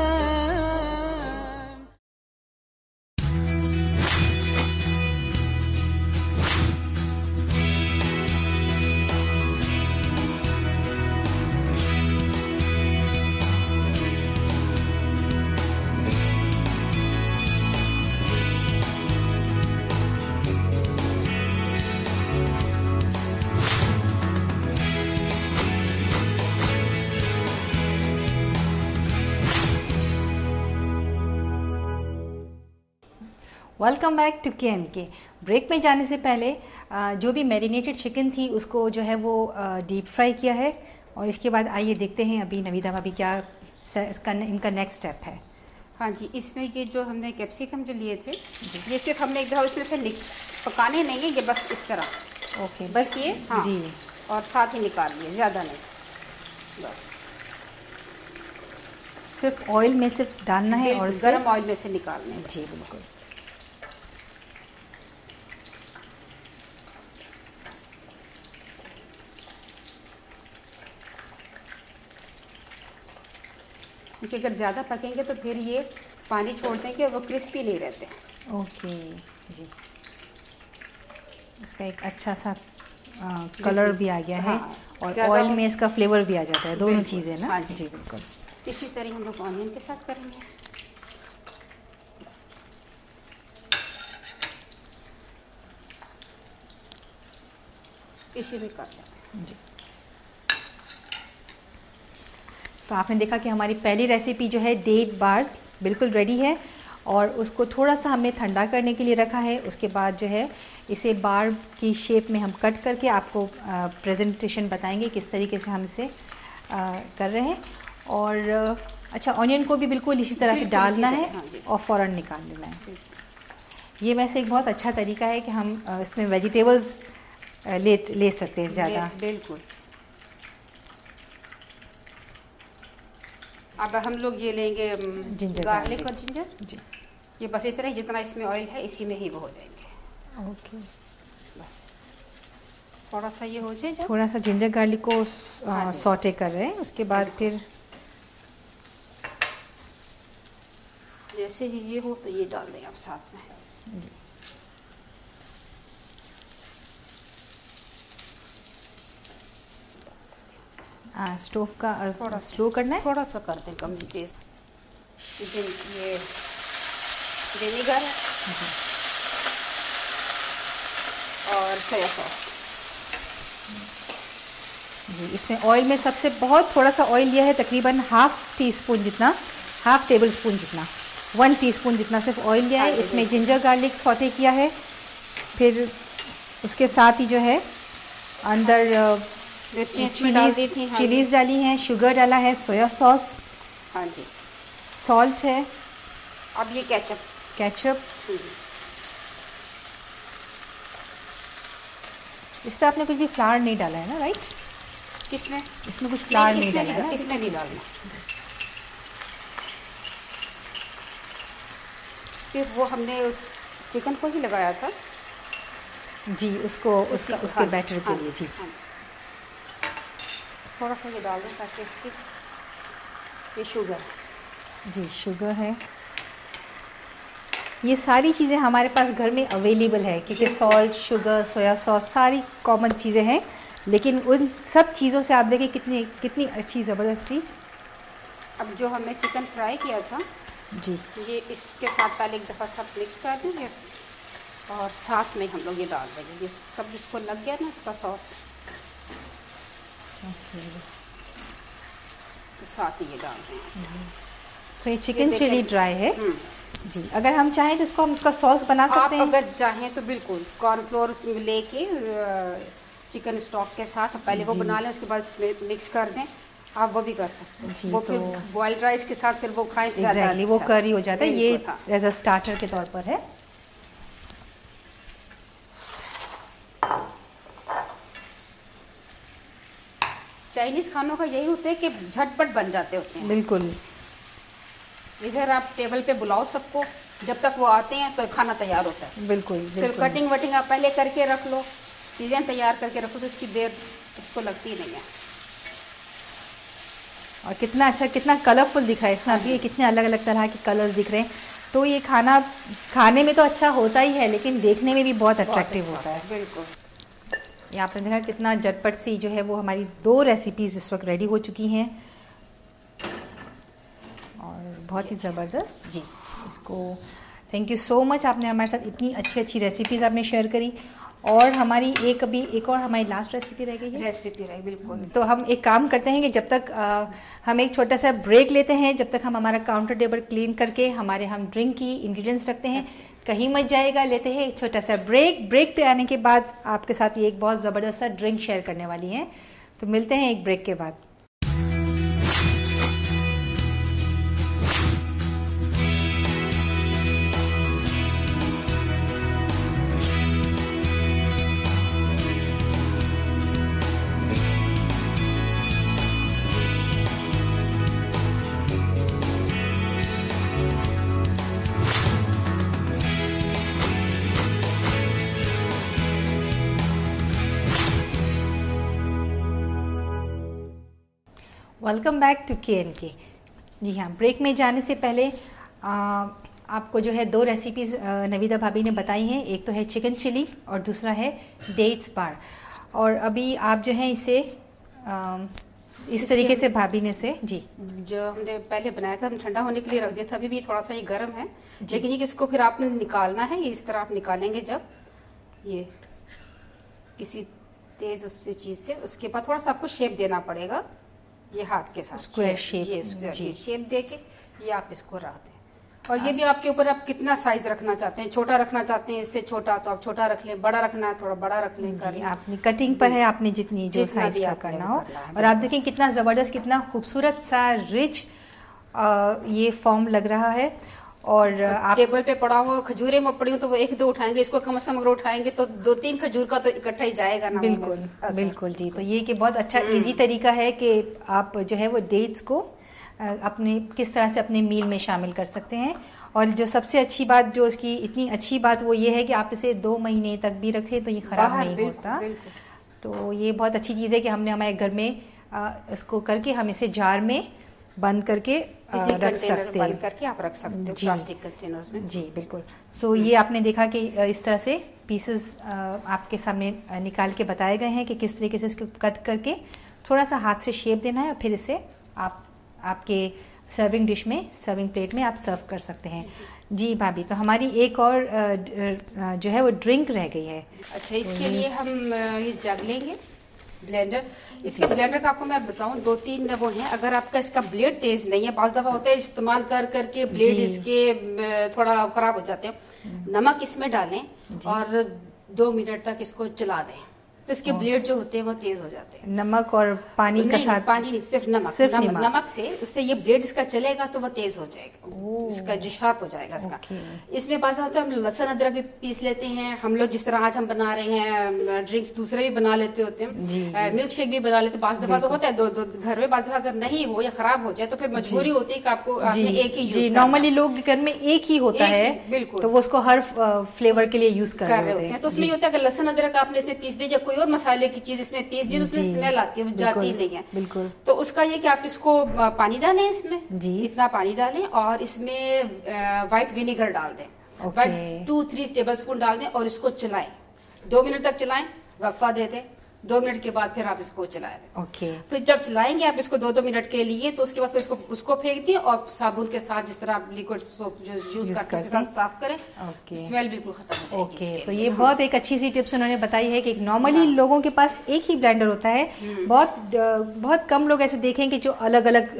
A: Welcome back to K N K. Break में जाने से पहले जो भी मैरिनेटेड चिकन थी उसको जो है वो डीप फ्राई किया है, और इसके बाद आइए देखते हैं अभी नवीदा भाभी क्या इसका इनका नेक्स्ट स्टेप है।
B: हाँ जी, इसमें ये जो हमने कैप्सिकम जो लिए थे ये सिर्फ हमने एक दफ़ा इसमें से पकाने नहीं है, ये बस इस तरह
A: ओके
B: बस ये हाँ
A: जी,
B: और साथ ही निकाल लिए, ज़्यादा नहीं, बस
A: सिर्फ ऑयल में सिर्फ डालना है और
B: गर्म ऑयल में से निकालना है
A: जी बिल्कुल।
B: क्योंकि अगर ज़्यादा पकेंगे तो फिर ये पानी छोड़ देंगे और वो क्रिस्पी नहीं रहते।
A: ओके जी, इसका एक अच्छा सा आ, कलर भी आ गया है, हाँ, और ऑयल में इसका फ्लेवर भी आ जाता है, दोनों चीज़ें ना।
B: हाँ जी,
A: जी बिल्कुल।
B: इसी तरह हम लोग ऑनियन के साथ करेंगे। इसी में कर देते हैं जी।
A: तो आपने देखा कि हमारी पहली रेसिपी जो है डेट बार्स बिल्कुल रेडी है, और उसको थोड़ा सा हमने ठंडा करने के लिए रखा है। उसके बाद जो है इसे बार की शेप में हम कट करके आपको प्रेजेंटेशन बताएंगे किस तरीके से हम इसे आ, कर रहे हैं। और अच्छा, ऑनियन को भी बिल्कुल इसी तरह से डालना है, हाँ, और फ़ौरन निकाल लेना है। ये वैसे एक बहुत अच्छा तरीका है कि हम इसमें वेजिटेबल्स ले ले सकते हैं ज़्यादा।
B: बिल्कुल। अब हम लोग ये लेंगे
A: जिंजर
B: गार्लिक और जिंजर
A: जी,
B: ये बस इतना ही, जितना इसमें ऑयल है इसी में ही वो हो जाएंगे।
A: ओके,
B: बस थोड़ा सा ये हो जाए, जब
A: थोड़ा सा जिंजर गार्लिक को
B: हाँ
A: सॉटे कर रहे हैं। उसके बाद फिर
B: जैसे ही ये हो तो ये डाल दें आप साथ में।
A: आ, स्टोव का थोड़ा स्लो करना है,
B: थोड़ा सा कर दें कम चीज़। ये विनेगर और सोया सॉस
A: जी। इसमें ऑयल में सबसे बहुत थोड़ा सा ऑयल लिया है, तकरीबन हाफ टी स्पून जितना, हाफ टेबल स्पून जितना, वन टीस्पून जितना सिर्फ ऑयल लिया है। इसमें जिंजर गार्लिक सॉटे किया है, फिर उसके साथ ही जो है अंदर चिलीज चिलीज डाली हैं, शुगर डाला है, सोया सॉस,
B: हाँ जी,
A: सॉल्ट है,
B: अब ये केचप
A: केचप इस पे आपने कुछ भी फ्लावर नहीं डाला है ना, राइट?
B: किसमें?
A: इसमें कुछ फ्लावर नहीं, नहीं डाला है ना?
B: इसमें नहीं डालना, सिर्फ वो हमने उस चिकन को ही लगाया था
A: जी, उसको उस, उसके हाँ, बैटर के हाँ, लिए जी। हाँ,
B: थोड़ा सा ये डाल दें ताकि इसकी ये शुगर
A: जी, शुगर है। ये सारी चीज़ें हमारे पास घर में अवेलेबल है, क्योंकि सॉल्ट, शुगर, सोया सॉस सारी कॉमन चीज़ें हैं, लेकिन उन सब चीज़ों से आप देखें कितनी कितनी अच्छी ज़बरदस्ती।
B: अब जो हमने चिकन फ्राई किया था
A: जी,
B: ये इसके साथ पहले एक दफ़ा सब मिक्स कर देंगे और साथ में हम लोग ये डाल देंगे। ये सब इसको लग गया ना इसका सॉस, तो साथ ही ये डाल देंगे।
A: सो ये चिकन चिली ड्राई है जी। अगर हम चाहें तो इसको हम इसका सॉस बना सकते हैं।
B: अगर चाहें तो बिल्कुल कॉर्नफ्लोर लेके चिकन स्टॉक के साथ पहले वो बना लें, उसके बाद मिक्स कर दें, आप वो भी कर सकते हैं जी। वो तो फिर बॉइल्ड राइस के साथ फिर वो खाएं तो ज़्यादा
A: exactly, वो करी हो जाता है। ये एज अ स्टार्टर के तौर पर है।
B: चाइनीज खानों का यही होता है कि झटपट बन जाते होते हैं।
A: बिल्कुल।
B: इधर आप टेबल पे बुलाओ सबको, जब तक वो आते हैं तो खाना तैयार होता है।
A: बिल्कुल,
B: सिर्फ
A: बिल्कुल।
B: कटिंग वटिंग आप पहले करके रख लो, चीज़ें तैयार करके रखो तो इसकी देर उसको लगती नहीं है।
A: और कितना अच्छा, कितना कलरफुल दिख रहा है इसमें। अभी कितने अलग अलग तरह के कलर्स दिख रहे हैं। तो ये खाना खाने में तो अच्छा होता ही है, लेकिन देखने में भी बहुत अट्रैक्टिव
B: अच्छा
A: होता है।
B: बिल्कुल।
A: ये आपने देखा कितना झटपट सी जो है वो हमारी दो रेसिपीज इस वक्त रेडी हो चुकी हैं और बहुत ही ज़बरदस्त। जी, इसको थैंक यू सो मच, आपने हमारे साथ इतनी अच्छी अच्छी रेसिपीज़ आपने शेयर करी। और हमारी एक अभी एक और हमारी लास्ट रेसिपी रह गई है।
B: रेसिपी रही बिल्कुल।
A: तो हम एक काम करते हैं कि जब तक आ, हम एक छोटा सा ब्रेक लेते हैं, जब तक हम हमारा काउंटर टेबल क्लीन करके हमारे हम ड्रिंक की इंग्रेडिएंट्स रखते हैं। कहीं मत जाएगा, लेते हैं एक छोटा सा ब्रेक। ब्रेक पे आने के बाद आपके साथ ये एक बहुत ज़बरदस्त सा ड्रिंक शेयर करने वाली हैं। तो मिलते हैं एक ब्रेक के बाद। Welcome back to K N K. जी हाँ, ब्रेक में जाने से पहले आ, आपको जो है दो रेसिपीज़ नवीदा भाभी ने बताई हैं। एक तो है चिकन चिली और दूसरा है डेट्स बार। और अभी आप जो है इसे आ, इस तरीके से भाभी ने से जी
B: जो हमने पहले बनाया था, हम ठंडा होने के लिए रख दिया था। अभी भी थोड़ा सा ये गर्म है, लेकिन ये इसको फिर आपने निकालना है। ये इस तरह आप निकालेंगे जब ये किसी तेज उससे चीज से, उसके बाद थोड़ा सा आपको शेप देना पड़ेगा। ये हाथ के साथ
A: स्क्वायर शेप,
B: ये स्क्वायर
A: जी।
B: शेप देके ये आप इसको रख दें। और ये भी आपके ऊपर आप कितना साइज रखना चाहते हैं। छोटा रखना चाहते हैं इससे छोटा तो आप छोटा रख लें, बड़ा रखना है थोड़ा बड़ा रख लें।
A: जी, आपने कटिंग पर है, आपने जितनी जो
B: जितना
A: साइज
B: भी
A: का
B: आपने
A: करना
B: वो
A: हो।
B: करना है,
A: और आप देखें कितना ज़बरदस्त, कितना खूबसूरत सा रिच ये फॉर्म लग रहा है। और आप
B: टेबल पे पड़ा हुआ खजूरें में पड़ी हो तो वो एक दो उठाएंगे, इसको कम से कम अगर उठाएंगे तो दो तीन खजूर का तो इकट्ठा ही जाएगा ना।
A: बिल्कुल बिल्कुल जी। तो ये कि बहुत अच्छा इजी तरीका है कि आप जो है वो डेट्स को अ, अपने किस तरह से अपने मील में शामिल कर सकते हैं। और जो सबसे अच्छी बात, जो इसकी इतनी अच्छी बात वो ये है कि आप इसे दो महीने तक भी रखें तो ये ख़राब
B: बाहर,
A: नहीं
B: बिल्कुल,
A: होता।
B: बिल्कुल।
A: तो ये बहुत अच्छी चीज़ है कि हमने हमारे घर में अ, इसको करके हम इसे जार में बंद करके अ,
B: किसी
A: रख
B: कंटेनर
A: सकते
B: बंद
A: हैं।
B: करके आप रख सकते हो,
A: जी।
B: प्लास्टिक कंटेनर्स में।
A: जी बिल्कुल। सो ये आपने देखा कि अ, इस तरह से पीसेस आपके सामने अ, निकाल के बताए गए हैं कि किस तरीके से इसको कट करके थोड़ा सा हाथ से शेप देना है और फिर इसे आप आपके सर्विंग डिश में, सर्विंग प्लेट में आप सर्व कर सकते हैं। जी भाभी, तो हमारी एक और अ, अ, जो है वो ड्रिंक रह गई है।
B: अच्छा, इसके लिए हम अ, ये जग लेंगे, ब्लेंडर। इसके ब्लेंडर का आपको मैं बताऊं, दो तीन वो हैं। अगर आपका इसका ब्लेड तेज नहीं है, बहुत दफा होता है इस्तेमाल कर करके ब्लेड
A: जी।
B: इसके अ, थोड़ा खराब हो जाते हैं। नमक इसमें डालें और दो मिनट तक इसको चला दें तो इसके ब्लेड जो होते हैं वो तेज हो जाते हैं।
A: नमक और पानी का
B: नहीं,
A: साथ,
B: पानी नहीं, सिर्फ नमक।
A: सिर्फ
B: नमक,
A: नमक।
B: नमक से उससे ये ब्लेड इसका चलेगा तो वो तेज हो जाएगा, इसका जो शार्प हो जाएगा इसका।
A: ओके।
B: इसमें बाज़ होता है हम लहसुन अदरक भी पीस लेते हैं। हम लोग जिस तरह आज हम बना रहे हैं, ड्रिंक्स दूसरे भी बना लेते होते हैं,
A: जी, जी।
B: मिल्क शेक भी बना लेते हैं। बाज़ दफा तो होता है दो दो घर में, बाज़ दफा अगर नहीं हो या खराब हो जाए तो फिर मजबूरी होती है कि आपको
A: जी
B: आपने एक ही
A: जी
B: यूज
A: नॉर्मली लोग घर में एक ही होता
B: एक ही,
A: है,
B: बिल्कुल।
A: तो वो उसको हर फ्लेवर के लिए यूज कर
B: कर
A: रहे
B: रहे
A: होते
B: होते हैं।
A: हैं।
B: तो उसमें ये होता है कि लहसुन अदरक आपने इसे पीस दीजिए, कोई और मसाले की चीज इसमें पीस दी तो उसमें
A: जी,
B: स्मेल आती है, वो जाती
A: बिल्कुल,
B: नहीं है।
A: बिल्कुल।
B: तो उसका ये कि आप इसको अ, पानी डालें इसमें,
A: जी।
B: इतना पानी डालें और इसमें व्हाइट विनेगर डाल दें।
A: Okay.
B: White two three tablespoon डाल दें और इसको चलाएं, दो मिनट तक चलाएं, वक्फा दे दें। दो मिनट के बाद फिर आप इसको चलाएं।
A: ओके।
B: फिर जब चलाएंगे आप इसको दो दो मिनट के लिए, तो उसके बाद फिर इसको उसको फेंक दिए और साबुन के साथ जिस तरह आप लिक्विड सोप जो यूज करते हैं उसके साथ साफ करें।
A: ओके।
B: स्मेल बिल्कुल खत्म हो जाएगी
A: ओके,
B: इसके
A: तो
B: लिए।
A: ये
B: हाँ।
A: बहुत एक अच्छी सी टिप्स उन्होंने बताई है कि नॉर्मली लोगों के पास एक ही ब्लेंडर होता है। बहुत अ, बहुत कम लोग ऐसे देखें कि जो अलग अलग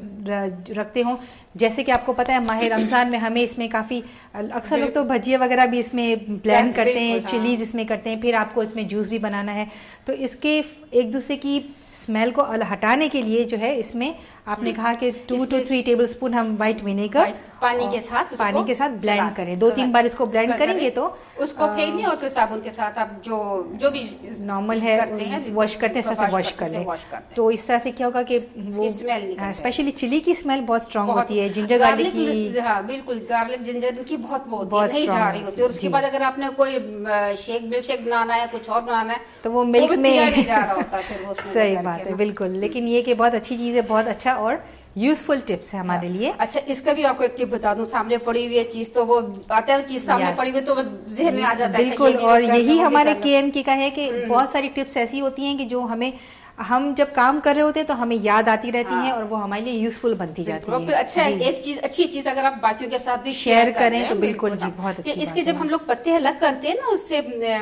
A: रखते हों। जैसे कि आपको पता है माह रमजान में हमें इसमें काफ़ी, अक्सर लोग तो भजिया वगैरह भी इसमें ब्लेंड करते हैं,
B: बिल्कुल, हाँ।
A: चिलीज इसमें करते हैं, फिर आपको इसमें जूस भी बनाना है। तो इसके एक दूसरे की स्मेल को हटाने के लिए जो है इसमें आपने कहा कि two two three tablespoon हम व्हाइट विनेगर
B: पानी के साथ
A: पानी के साथ ब्लेंड करें, दो तीन बार इसको ब्लेंड करेंगे तो
B: उसको फेंकने और फिर साबुन के साथ आप जो जो भी
A: नॉर्मल है वॉश करते हैं, ऐसा वॉश कर लें। तो इस तरह से क्या होगा कि वो स्पेशली चिली की स्मेल बहुत स्ट्रांग होती है, जिंजर गार्लिक की।
B: हाँ बिल्कुल, गार्लिक जिंजर की बहुत बहुत नहीं जा रही होती है। उसके बाद अगर आपने कोई शेक मिल्क शेक बनाना है, कुछ और बनाना है
A: तो वो मिल्क में
B: नहीं जा रहा होता फिर वो।
A: सही बात है, बिल्कुल। लेकिन ये कि बहुत अच्छी चीज है, बहुत अच्छा और यूजफुल टिप्स है हमारे लिए।
B: अच्छा, इसका भी आपको एक टिप बता दूं, सामने पड़ी हुई है चीज तो वो आता है, चीज सामने पड़ी हुई तो वो जहन में आ जाता है।
A: बिल्कुल, और यही हमारे के एन के का है कि बहुत सारी टिप्स ऐसी होती हैं कि जो हमें हम जब काम कर रहे होते हैं तो हमें याद आती रहती हाँ। हैं और वो हमारे लिए यूजफुल बनती जाती है।
B: फिर अच्छा है, एक चीज अच्छी चीज अगर आप बाकियों के साथ भी
A: शेयर करें तो बिल्कुल जी, बहुत अच्छी
B: इसके जब हम लोग पत्ते अलग करते हैं ना, उससे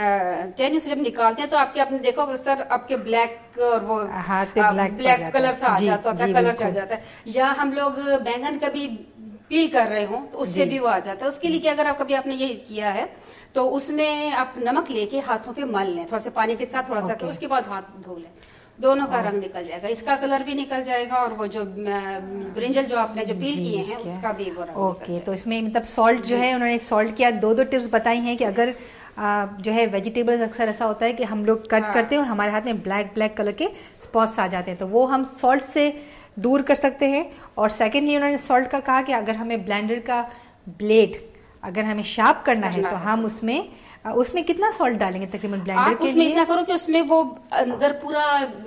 B: टेन से जब निकालते हैं तो आपके आपने देखा होगा सर, आपके ब्लैक और वो
A: हाथ ब्लैक
B: ब्लैक कलर सा आ जाता है, कलर चढ़ जाता है। या हम लोग बैंगन कभी पील कर रहे हो तो उससे भी वो आ जाता है। उसके लिए क्या, अगर आप कभी आपने ये किया है तो उसमें आप नमक लेके हाथों पे मल लें थोड़ा सा पानी के साथ, थोड़ा सा, उसके बाद हाथ धो लें, दोनों का रंग निकल जाएगा, इसका कलर भी निकल जाएगा और वो जो ब्रिंजल जो आपने जो पील किए हैं उसका भी वो रंग।
A: ओके, तो इसमें मतलब सॉल्ट जो है उन्होंने सॉल्ट किया, दो दो टिप्स बताई हैं कि अगर आ, जो है वेजिटेबल्स अक्सर ऐसा होता है कि हम लोग कट हाँ। करते हैं और हमारे हाथ में ब्लैक ब्लैक कलर के स्पॉट्स आ जाते हैं, तो वो हम सॉल्ट से दूर कर सकते हैं। और सेकेंडली उन्होंने सॉल्ट का कहा कि अगर हमें ब्लेंडर का ब्लेड अगर हमें शार्प करना है तो हम उसमें उसमें कितना सॉल्ट डालेंगे तकरीबन ब्लेंडर के लिए?
B: उसमें इतना करो कि उसमें वो अंदर पूरा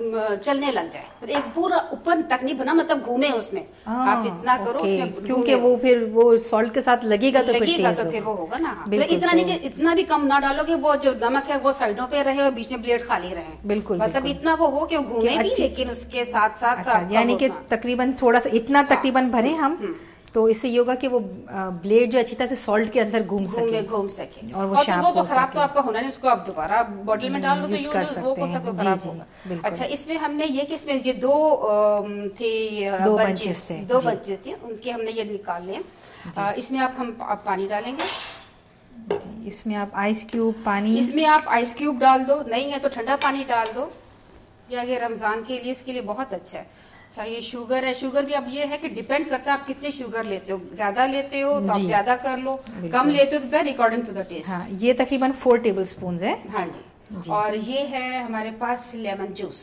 B: चलने लग जाए, एक पूरा ऊपर तक नहीं बना, मतलब घूमे उसमें। आप इतना करो उसमें,
A: क्योंकि वो फिर वो सॉल्ट के साथ लगेगा तो
B: लगेगा तो फिर वो होगा ना। इतना नहीं कि इतना भी कम ना डालो कि वो जो नमक है वो साइडों पे रहे और बीच में ब्लेड खाली रहे।
A: बिल्कुल,
B: मतलब इतना वो हो कि घूमे भी लेकिन उसके साथ साथ,
A: यानी कि तकरीबन थोड़ा सा इतना तकरीबन भरे हम, तो इससे ये होगा कि वो ब्लेड जो अच्छी तरह से सॉल्ट के अंदर घूम सके
B: घूम सके
A: और वो,
B: और
A: शार्प
B: वो तो खराब तो आपका होना नहीं, उसको आप दोबारा बोतल में डाल दो तो यूज
A: कर सकते
B: वो कौन सा तो खराब होगा। अच्छा, इसमें हमने ये कि इसमें ये दो थे
A: दो बंचेस थे
B: दो बंचेस थे उनके हमने ये निकाल लिए। इसमें आप हम पानी डालेंगे,
A: इसमें आप आइस क्यूब पानी,
B: इसमें आप आइस क्यूब डाल दो, नहीं है तो ठंडा पानी डाल दो, या ये रमजान के लिए इसके लिए बहुत अच्छा है। अच्छा, ये शुगर है, शुगर भी अब ये है कि डिपेंड करता है आप कितने शुगर लेते हो, ज्यादा लेते हो तो आप ज्यादा कर लो, कम लेते हो तो अकॉर्डिंग टू द टेस्ट।
A: हाँ, ये तकरीबन फोर टेबल स्पून है।
B: हाँ जी, जी। और ये है हमारे पास लेमन जूस,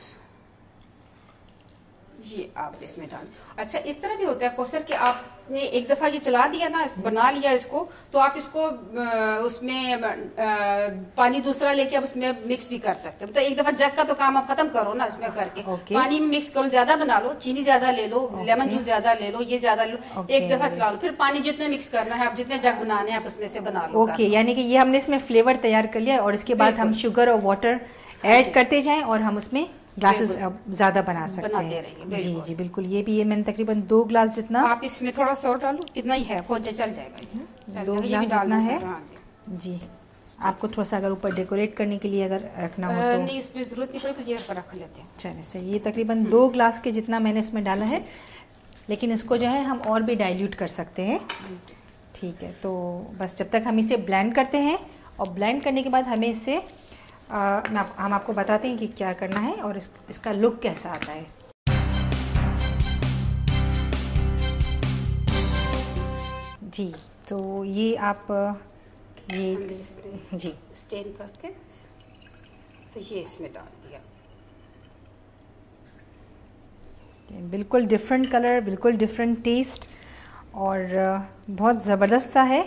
B: ये आप इसमें डाल। अच्छा, इस तरह भी होता है कौसर कि आपने एक दफा ये चला दिया ना, बना लिया इसको, तो आप इसको उसमें पानी दूसरा लेके आप उसमें मिक्स भी कर सकते हो। मतलब एक दफा जग का तो काम आप खत्म करो ना इसमें करके, पानी में मिक्स करो, ज्यादा बना लो, चीनी ज्यादा ले लो, लेमन जूस ज्यादा ले लो, ये ज्यादा ले लो, एक दफा चला लो, फिर पानी जितने मिक्स करना है आप जितने जग बनाने हैं आप उसमें से बना लो।
A: ओके, यानी कि ये हमने इसमें फ्लेवर तैयार कर लिया और इसके बाद हम शुगर और वाटर ऐड करते जाएं और हम उसमें ग्लासेस ज्यादा बना सकते हैं। जी जी बिल्कुल, ये भी ये मैंने तकरीबन दो ग्लास जितना,
B: आप इसमें थोड़ा सा और डालो, इतना ही है, हो जाए चल जाएगा,
A: दो ग्लास जितना है जी। आपको थोड़ा सा अगर ऊपर डेकोरेट करने के लिए अगर रखना हो तो
B: नहीं, इसमें जरूरत नहीं पड़ेगी, ये पर रख लेते हैं।
A: चलिए सही, ये तकरीबन दो ग्लास के जितना मैंने इसमें डाला है, लेकिन इसको जो है हम और भी डाइल्यूट कर सकते हैं। ठीक है, तो बस जब तक हम इसे ब्लेंड करते हैं और ब्लेंड करने के बाद हमें इससे आ, मैं आप, हम आपको बताते हैं कि क्या करना है और इस, इसका लुक कैसा आता है। जी, तो ये आप ये जी
B: स्टेन करके तो ये इसमें डाल दिया,
A: बिल्कुल डिफरेंट कलर, बिल्कुल डिफरेंट टेस्ट और बहुत ज़बरदस्त है।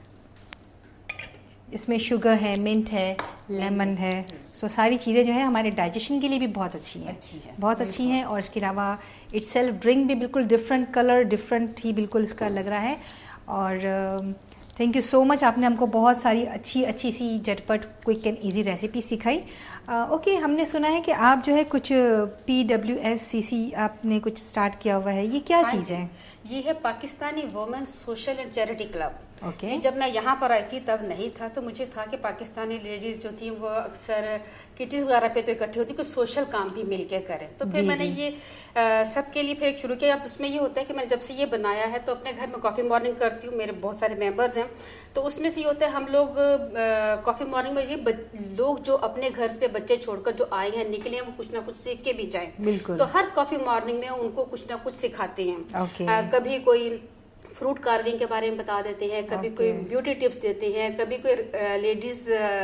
A: इसमें शुगर है, मिंट है, लेमन है, सो सारी चीज़ें जो है हमारे डाइजेशन के लिए भी बहुत अच्छी हैं,
B: अच्छी है,
A: बहुत अच्छी हैं। और इसके अलावा इट्स सेल्फ ड्रिंक भी बिल्कुल डिफरेंट कलर, डिफरेंट ही बिल्कुल इसका लग रहा है। और थैंक यू सो मच, आपने हमको बहुत सारी अच्छी अच्छी सी झटपट क्विक एंड इजी रेसिपी सिखाई। ओके, uh, हमने सुना है कि आप जो है कुछ P W S C C आपने कुछ स्टार्ट किया हुआ है, ये क्या चीज़ है?
B: ये है Pakistani women social and charity club.
A: Okay.
B: जब मैं यहाँ पर आई थी तब नहीं था, तो मुझे था कि पाकिस्तानी लेडीज जो थी वो अक्सर किटीज वगैरह पे तो इकट्ठी होती, कुछ सोशल काम भी मिलके करें। तो फिर
A: जी,
B: मैंने
A: जी.
B: ये आ, सबके लिए फिर शुरू किया। अब उसमें ये होता है कि मैंने जब से ये बनाया है तो अपने घर में कॉफ़ी मॉर्निंग करती हूँ, मेरे बहुत सारे मेंबर्स हैं, तो उसमें से ये होता है हम लोग कॉफ़ी मॉर्निंग में ये लोग जो अपने घर से बच्चे छोड़कर जो आए हैं निकले हैं वो कुछ ना कुछ सीख के भी जाएं।
A: बिल्कुल।
B: तो हर कॉफ़ी मॉर्निंग में उनको कुछ ना कुछ सिखाते हैं।
A: Okay.
B: आ, कभी कोई फ्रूट कार्विंग के बारे में बता देते हैं, कभी
A: Okay.
B: कोई ब्यूटी टिप्स देते हैं, कभी कोई लेडीज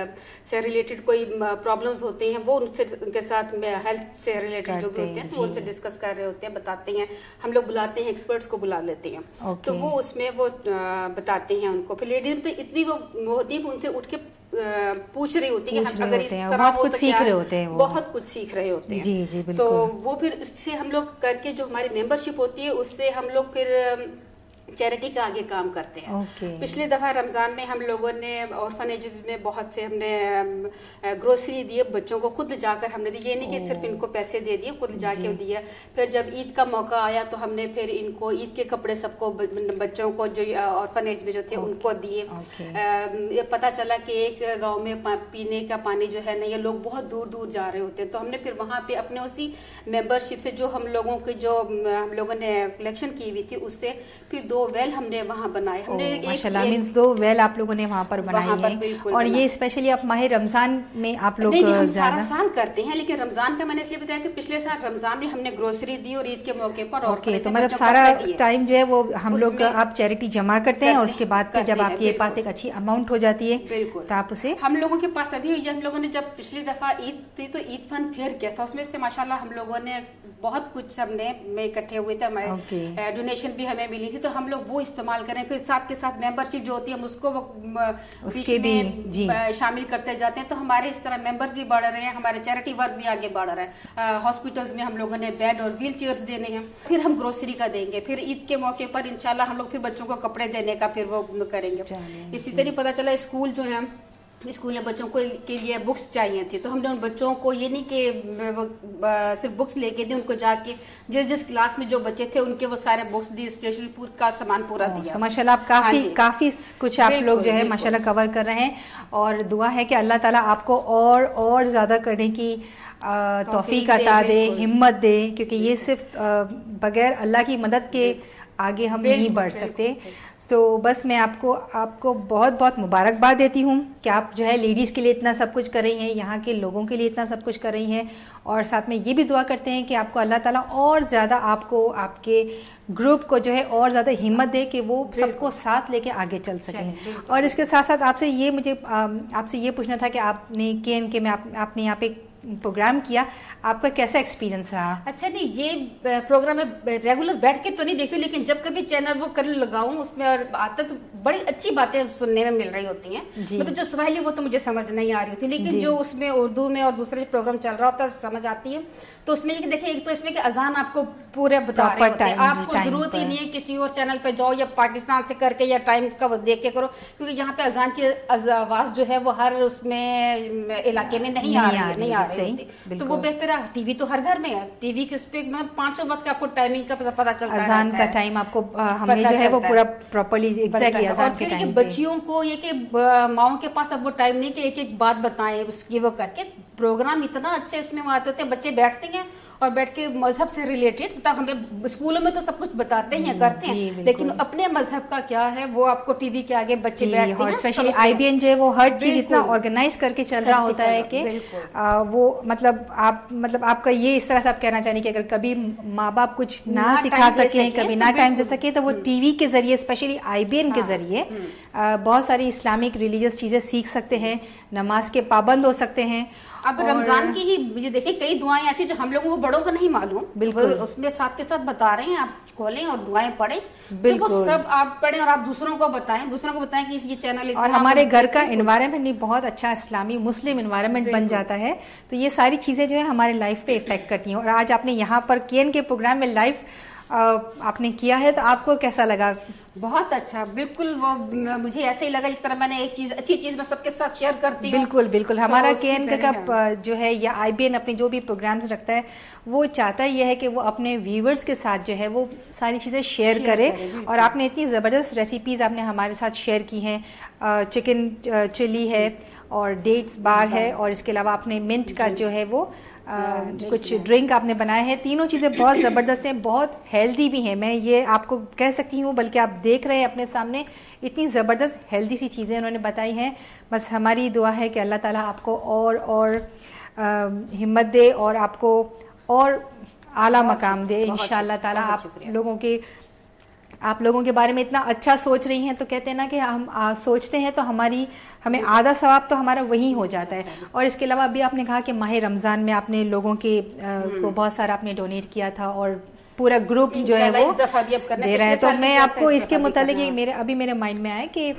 B: से रिलेटेड कोई प्रॉब्लम्स होते हैं वो उनसे उनके साथ हेल्थ से रिलेटेड जो भी होते हैं वो उनसे डिस्कस कर रहे होते हैं, बताते हैं। हम लोग बुलाते हैं, एक्सपर्ट्स को बुला लेते हैं।
A: Okay.
B: तो वो उसमें वो आ, बताते हैं उनको। फिर लेडीज तो इतनी वो होती है उनसे उठ के पूछ रही होती है कि अगर इस तरह
A: बहुत
B: हो
A: कुछ
B: तो
A: सीख
B: क्या,
A: रहे होते हैं वो।
B: बहुत कुछ सीख रहे होते हैं।
A: जी जी बिल्कुल।
B: तो वो फिर इससे हम लोग करके जो हमारी मेंबरशिप होती है उससे हम लोग फिर चैरिटी का आगे काम करते हैं।
A: Okay.
B: पिछली दफा रमजान में हम लोगों ने ऑर्फनेज में बहुत से हमने ग्रोसरी दिए बच्चों को, खुद जाकर हमने दी, ये नहीं कि सिर्फ इनको पैसे दे दिए, खुद जाके दिया। फिर जब ईद का मौका आया तो हमने फिर इनको ईद के कपड़े सबको बच्चों को जो ऑर्फनेज में जो थे okay. उनको दिए। okay. ये पता चला कि एक गाँव में पीने का पानी जो है ना ये लोग बहुत दूर दूर जा रहे होते हैं, तो हमने फिर वहाँ पे अपने उसी मेंबरशिप से जो हम लोगों की जो हम लोगों ने कलेक्शन की हुई थी उससे फिर दो वेल हमने वहाँ बनाए। हमने एक,
A: माशाल्लाह, मींस दो वेल आप लोगों ने वहाँ पर बनाई है। और ये स्पेशली आप माह रमजान में आप लोग
B: नहीं, नहीं, हम सारा साल करते हैं, लेकिन रमजान का मैंने इसलिए बताया कि पिछले साल रमजान में हमने ग्रोसरी दी और ईद के मौके पर और
A: okay, तो मतलब सारा टाइम जो है वो हम लोग आप चैरिटी जमा करते हैं और उसके बाद फिर जब आपके पास एक अच्छी अमाउंट हो जाती है
B: बिल्कुल
A: तो आप उसे
B: हम लोगों के पास अभी हम लोगों ने जब पिछली दफा ईद थी तो ईद फंड फेयर किया था, उसमें से माशाल्लाह हम लोगों ने बहुत कुछ हमने में इकट्ठे हुए थे, हमारे डोनेशन भी हमें मिली थी, तो हम लोग वो इस्तेमाल करें। फिर साथ के साथ मेंबरशिप जो होती है हम उसको बीच में शामिल करते जाते हैं, तो हमारे इस तरह मेंबर्स भी बढ़ रहे हैं, हमारे चैरिटी वर्क भी आगे बढ़ रहा है। हॉस्पिटल्स में हम लोगों ने बेड और व्हील चेयर्स देने हैं, फिर हम ग्रोसरी का देंगे, फिर ईद के मौके पर इंशाल्लाह हम लोग फिर बच्चों को कपड़े देने का फिर वो करेंगे। इसी तरह पता चला स्कूल जो है स्कूल में बच्चों को के लिए बुक्स चाहिए थी, तो हमने उन बच्चों को ये नहीं कि सिर्फ बुक्स लेके दी, उनको जाके जिस जिस क्लास में जो बच्चे थे उनके वो सारे बुक्स दी, स्टेशनरी का सामान पूरा दिया।
A: माशाल्लाह आप काफी हाँ काफी कुछ आप लोग जो है माशाल्लाह कवर कर रहे हैं, और दुआ है कि अल्लाह ताला आपको और और ज्यादा करने की तौफीक अता दे, हिम्मत दे, क्योंकि ये सिर्फ बगैर अल्लाह की मदद के आगे हम नहीं बढ़ सकते। तो बस मैं आपको आपको बहुत बहुत मुबारकबाद देती हूँ कि आप जो है लेडीज़ के लिए इतना सब कुछ कर रही हैं, यहाँ के लोगों के लिए इतना सब कुछ कर रही हैं, और साथ में ये भी दुआ करते हैं कि आपको अल्लाह ताला और ज़्यादा आपको आपके ग्रुप को जो है और ज़्यादा हिम्मत दे कि वो सबको साथ लेके आगे चल सकें। और इसके साथ साथ आपसे ये मुझे आपसे ये पूछना था कि आपने के एन के में आप, आपने यहाँ पे प्रोग्राम किया, आपका कैसा एक्सपीरियंस रहा? अच्छा
B: नहीं, ये प्रोग्राम में रेगुलर बैठ के तो नहीं देखती, लेकिन जब कभी चैनल वो कर लगाऊं उसमें और आता तो बड़ी अच्छी बातें सुनने में मिल रही होती हैं। मतलब जो सवाली वो तो मुझे समझ नहीं आ रही होती, लेकिन जो उसमें उर्दू में और दूसरे प्रोग्राम चल रहा होता है समझ आती है। तो उसमें ये देखिए, एक तो इसमें कि अजान आपको पूरे बता रहे होते हैं, आपको जरूरत ही नहीं है किसी और चैनल पे जाओ या पाकिस्तान से करके या टाइम का देख के करो, क्योंकि यहाँ पे अजान की आवाज जो है वो हर उसमें इलाके में नहीं आ रही है, नहीं आ रही होती। तो वो बेहतर है, टीवी तो हर घर में है, टीवी के में पांचों वक्त आपको टाइमिंग का पता चलता है,
A: अजान का टाइम आपको हमें जो है वो पूरा प्रॉपर्ली एग्जैक्टली अजान के टाइम।
B: बच्चियों को ये कि माओ के पास अब वो टाइम नहीं कि एक एक बात बताएं उसकी वो करके, प्रोग्राम इतना अच्छे इसमें आते होते हैं, बच्चे बैठते हैं और बैठ के मजहब से रिलेटेड, मतलब हमें स्कूलों में तो सब कुछ बताते हैं करते हैं, लेकिन अपने मजहब का क्या है वो आपको टीवी के आगे बच्चे बैठते हैं।
A: स्पेशली आईबीएन जो है वो हर चीज इतना ऑर्गेनाइज करके चल रहा होता है कि वो मतलब आप मतलब आपका ये इस तरह से आप कहना चाहिए कि अगर कभी माँ बाप कुछ ना सिखा सके, कभी ना टाइम दे सके, तो वो टीवी के जरिए स्पेशली आईबीएन के जरिए बहुत सारी इस्लामिक रिलीजियस चीजें सीख सकते हैं, नमाज के पाबंद हो सकते हैं।
B: अब रमजान की ही मुझे देखिए कई दुआएं ऐसी जो हम लोगों को बड़ों को नहीं मालूम, बिल्कुल उसमें साथ के साथ बता रहे हैं, आप खोलें और दुआएं पढ़ें, तो वो सब आप पढ़ें और आप दूसरों को बताएं, दूसरों को बताएं कि ये चैनल,
A: और हमारे घर का एनवायरनमेंट भी बहुत अच्छा इस्लामी मुस्लिम एनवायरनमेंट बन जाता है। तो ये सारी चीजें जो है हमारे लाइफ पे इफेक्ट करती हैं। और आज आपने यहाँ पर के एन के प्रोग्राम में लाइव आपने किया है, तो आपको कैसा लगा?
B: बहुत अच्छा, बिल्कुल वो मुझे ऐसे ही लगा जिस तरह मैंने एक चीज अच्छी चीज मैं सबके साथ शेयर करती हूँ।
A: बिल्कुल बिल्कुल, हमारा
B: तो
A: केएनके का जो है या आईबीएन अपने जो भी प्रोग्राम्स रखता है वो चाहता ही है कि वो अपने व्यूवर्स के साथ जो है वो सारी चीज़ें शेयर करे, करे और आपने इतनी ज़बरदस्त रेसिपीज़ आपने हमारे साथ शेयर की हैं। चिकन चिली है और डेट्स बार है और इसके अलावा आपने मिंट का जो है वो आ, कुछ ड्रिंक आपने बनाए हैं। तीनों चीज़ें बहुत ज़बरदस्त हैं, बहुत हेल्दी भी हैं, मैं ये आपको कह सकती हूँ, बल्कि आप देख रहे हैं अपने सामने इतनी ज़बरदस्त हेल्दी सी चीज़ें उन्होंने बताई हैं। बस हमारी दुआ है कि अल्लाह ताला आपको और और हिम्मत दे और आपको और आला मकाम दे इंशाअल्लाह ताला। आप लोगों के आप लोगों के बारे में इतना अच्छा सोच रही हैं, तो कहते हैं ना कि हम आ, सोचते हैं तो हमारी हमें आधा सवाब तो हमारा वही हो जाता है। और इसके अलावा अभी आपने कहा कि माह रमज़ान में आपने लोगों के आ, को बहुत सारा आपने डोनेट किया था और पूरा ग्रुप जो है वो दे रहा है। तो मैं आपको इसके मुतालिक मेरे अभी मेरे माइंड में आया कि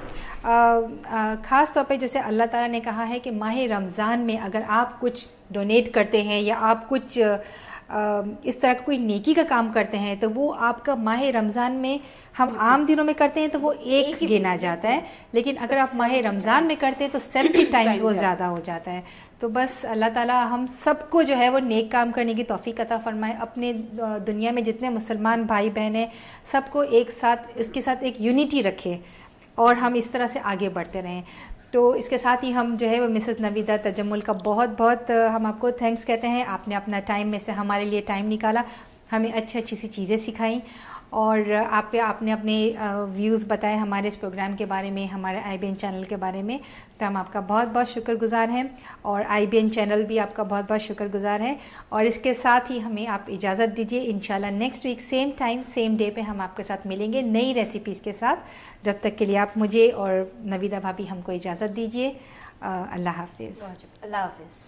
A: ख़ास तौर पे जैसे अल्लाह ताला ने कहा है कि माह रमज़ान में अगर आप कुछ डोनेट करते हैं या आप कुछ इस तरह का कोई नेकी का काम करते हैं तो वो आपका माह रमज़ान में, हम आम दिनों में करते हैं तो वो एक, एक गिना जाता है, लेकिन अगर आप माह रमज़ान में करते हैं तो सेवेंटी टाइम्स वो ज़्यादा हो जाता है। तो बस अल्लाह ताला हम सबको जो है वो नेक काम करने की तौफीक अता फरमाए। अपने दुनिया में जितने मुसलमान भाई बहन हैं सबको एक साथ, उसके साथ एक यूनिटी रखे और हम इस तरह से आगे बढ़ते रहें। तो इसके साथ ही हम जो है वो मिसेस नवीदा तजम्मुल का बहुत बहुत हम आपको थैंक्स कहते हैं। आपने अपना टाइम में से हमारे लिए टाइम निकाला, हमें अच्छी अच्छी सी चीज़ें सिखाई और आप आपने अपने व्यूज़ बताए हमारे इस प्रोग्राम के बारे में, हमारे आईबीएन चैनल के बारे में। तो हम आपका बहुत बहुत शुक्रगुजार हैं और आईबीएन चैनल भी आपका बहुत बहुत शुक्रगुजार है। और इसके साथ ही हमें आप इजाज़त दीजिए, इंशाल्लाह next week same time same day पे हम आपके साथ मिलेंगे नई रेसिपीज़ के साथ। जब तक के लिए आप मुझे और नवीदा भाभी हमको इजाज़त दीजिए। अल्लाह हाफिज़।
B: अल्लाह हाफिज़।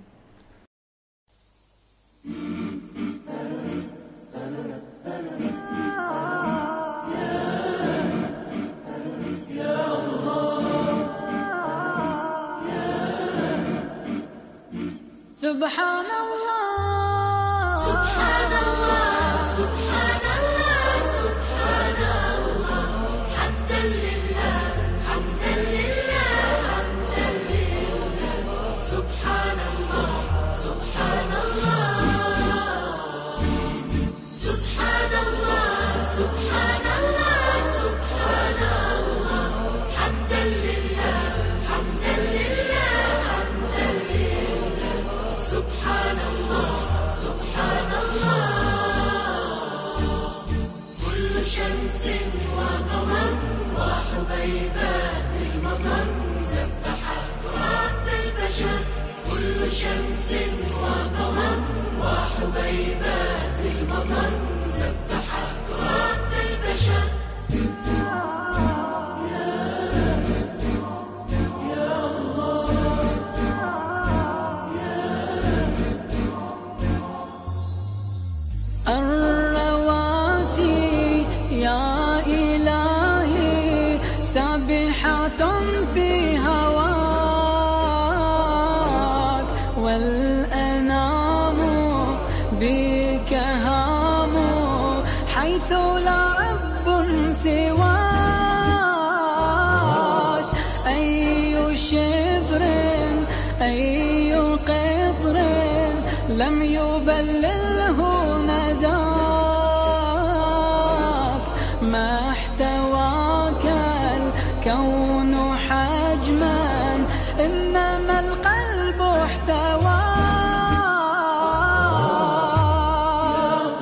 C: سبحان الله سبحان الله سبحان الله سبحان الله حمدا لله حمدا لله حمدا لله سبحان الله سبحان الله سبحان الله سبحان الله سبحان الله حمدا لله حمدا لله حمدا لله سبحان الله سبحان الله كل شمس وقمر وحبيبات المطر سبحت رب البشر كل شمس وقمر وحبيبات المطر سبحت رب البشر في هواك والأنام بك هام حيث لا رب سواك أي شبر أي قطر لم يبلله نداك ما احتواك الكون حجما إنما القلب احتواك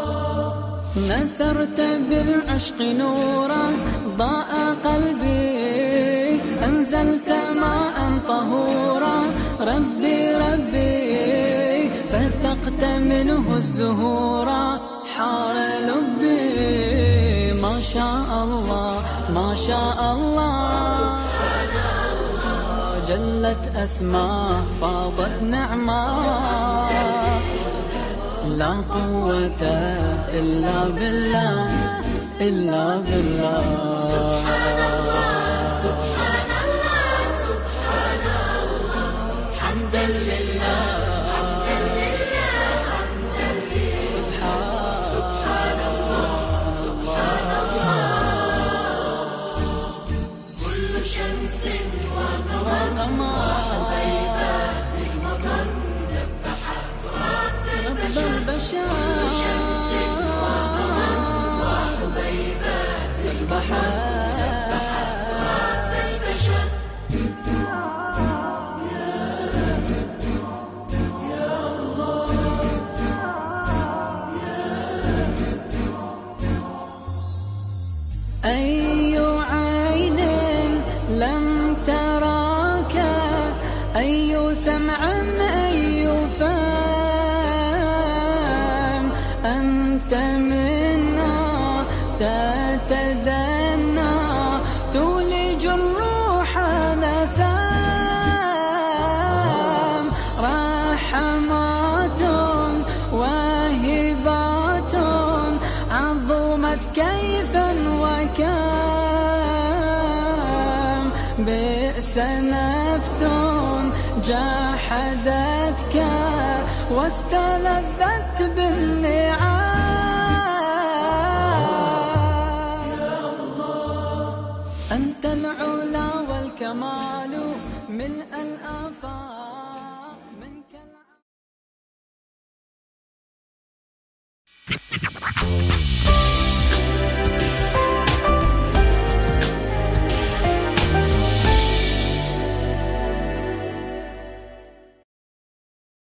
C: نثرت بالعشق نورا ضاء قلبي أنزلت ماء طهورا ربي ربي فتقت منه الزهورا حار لبي ما شاء الله ما شاء الله جلت أسماء فاضت نعماء لا قوة إلا بالله إلا بالله سبحان الله سبحان الله سبحان الله حمدا لله حمدا لله حمدا لله سبحان الله سبحان الله الأمان رب البشر أي عين لم تراك أي سمع أي فم أنت منا تتدنى تولج الروح نسام رحمات وهبات عظمت كيفا وكم بئس نفس جاحدتك واستلذت بالنعام أنت العلا والكمال من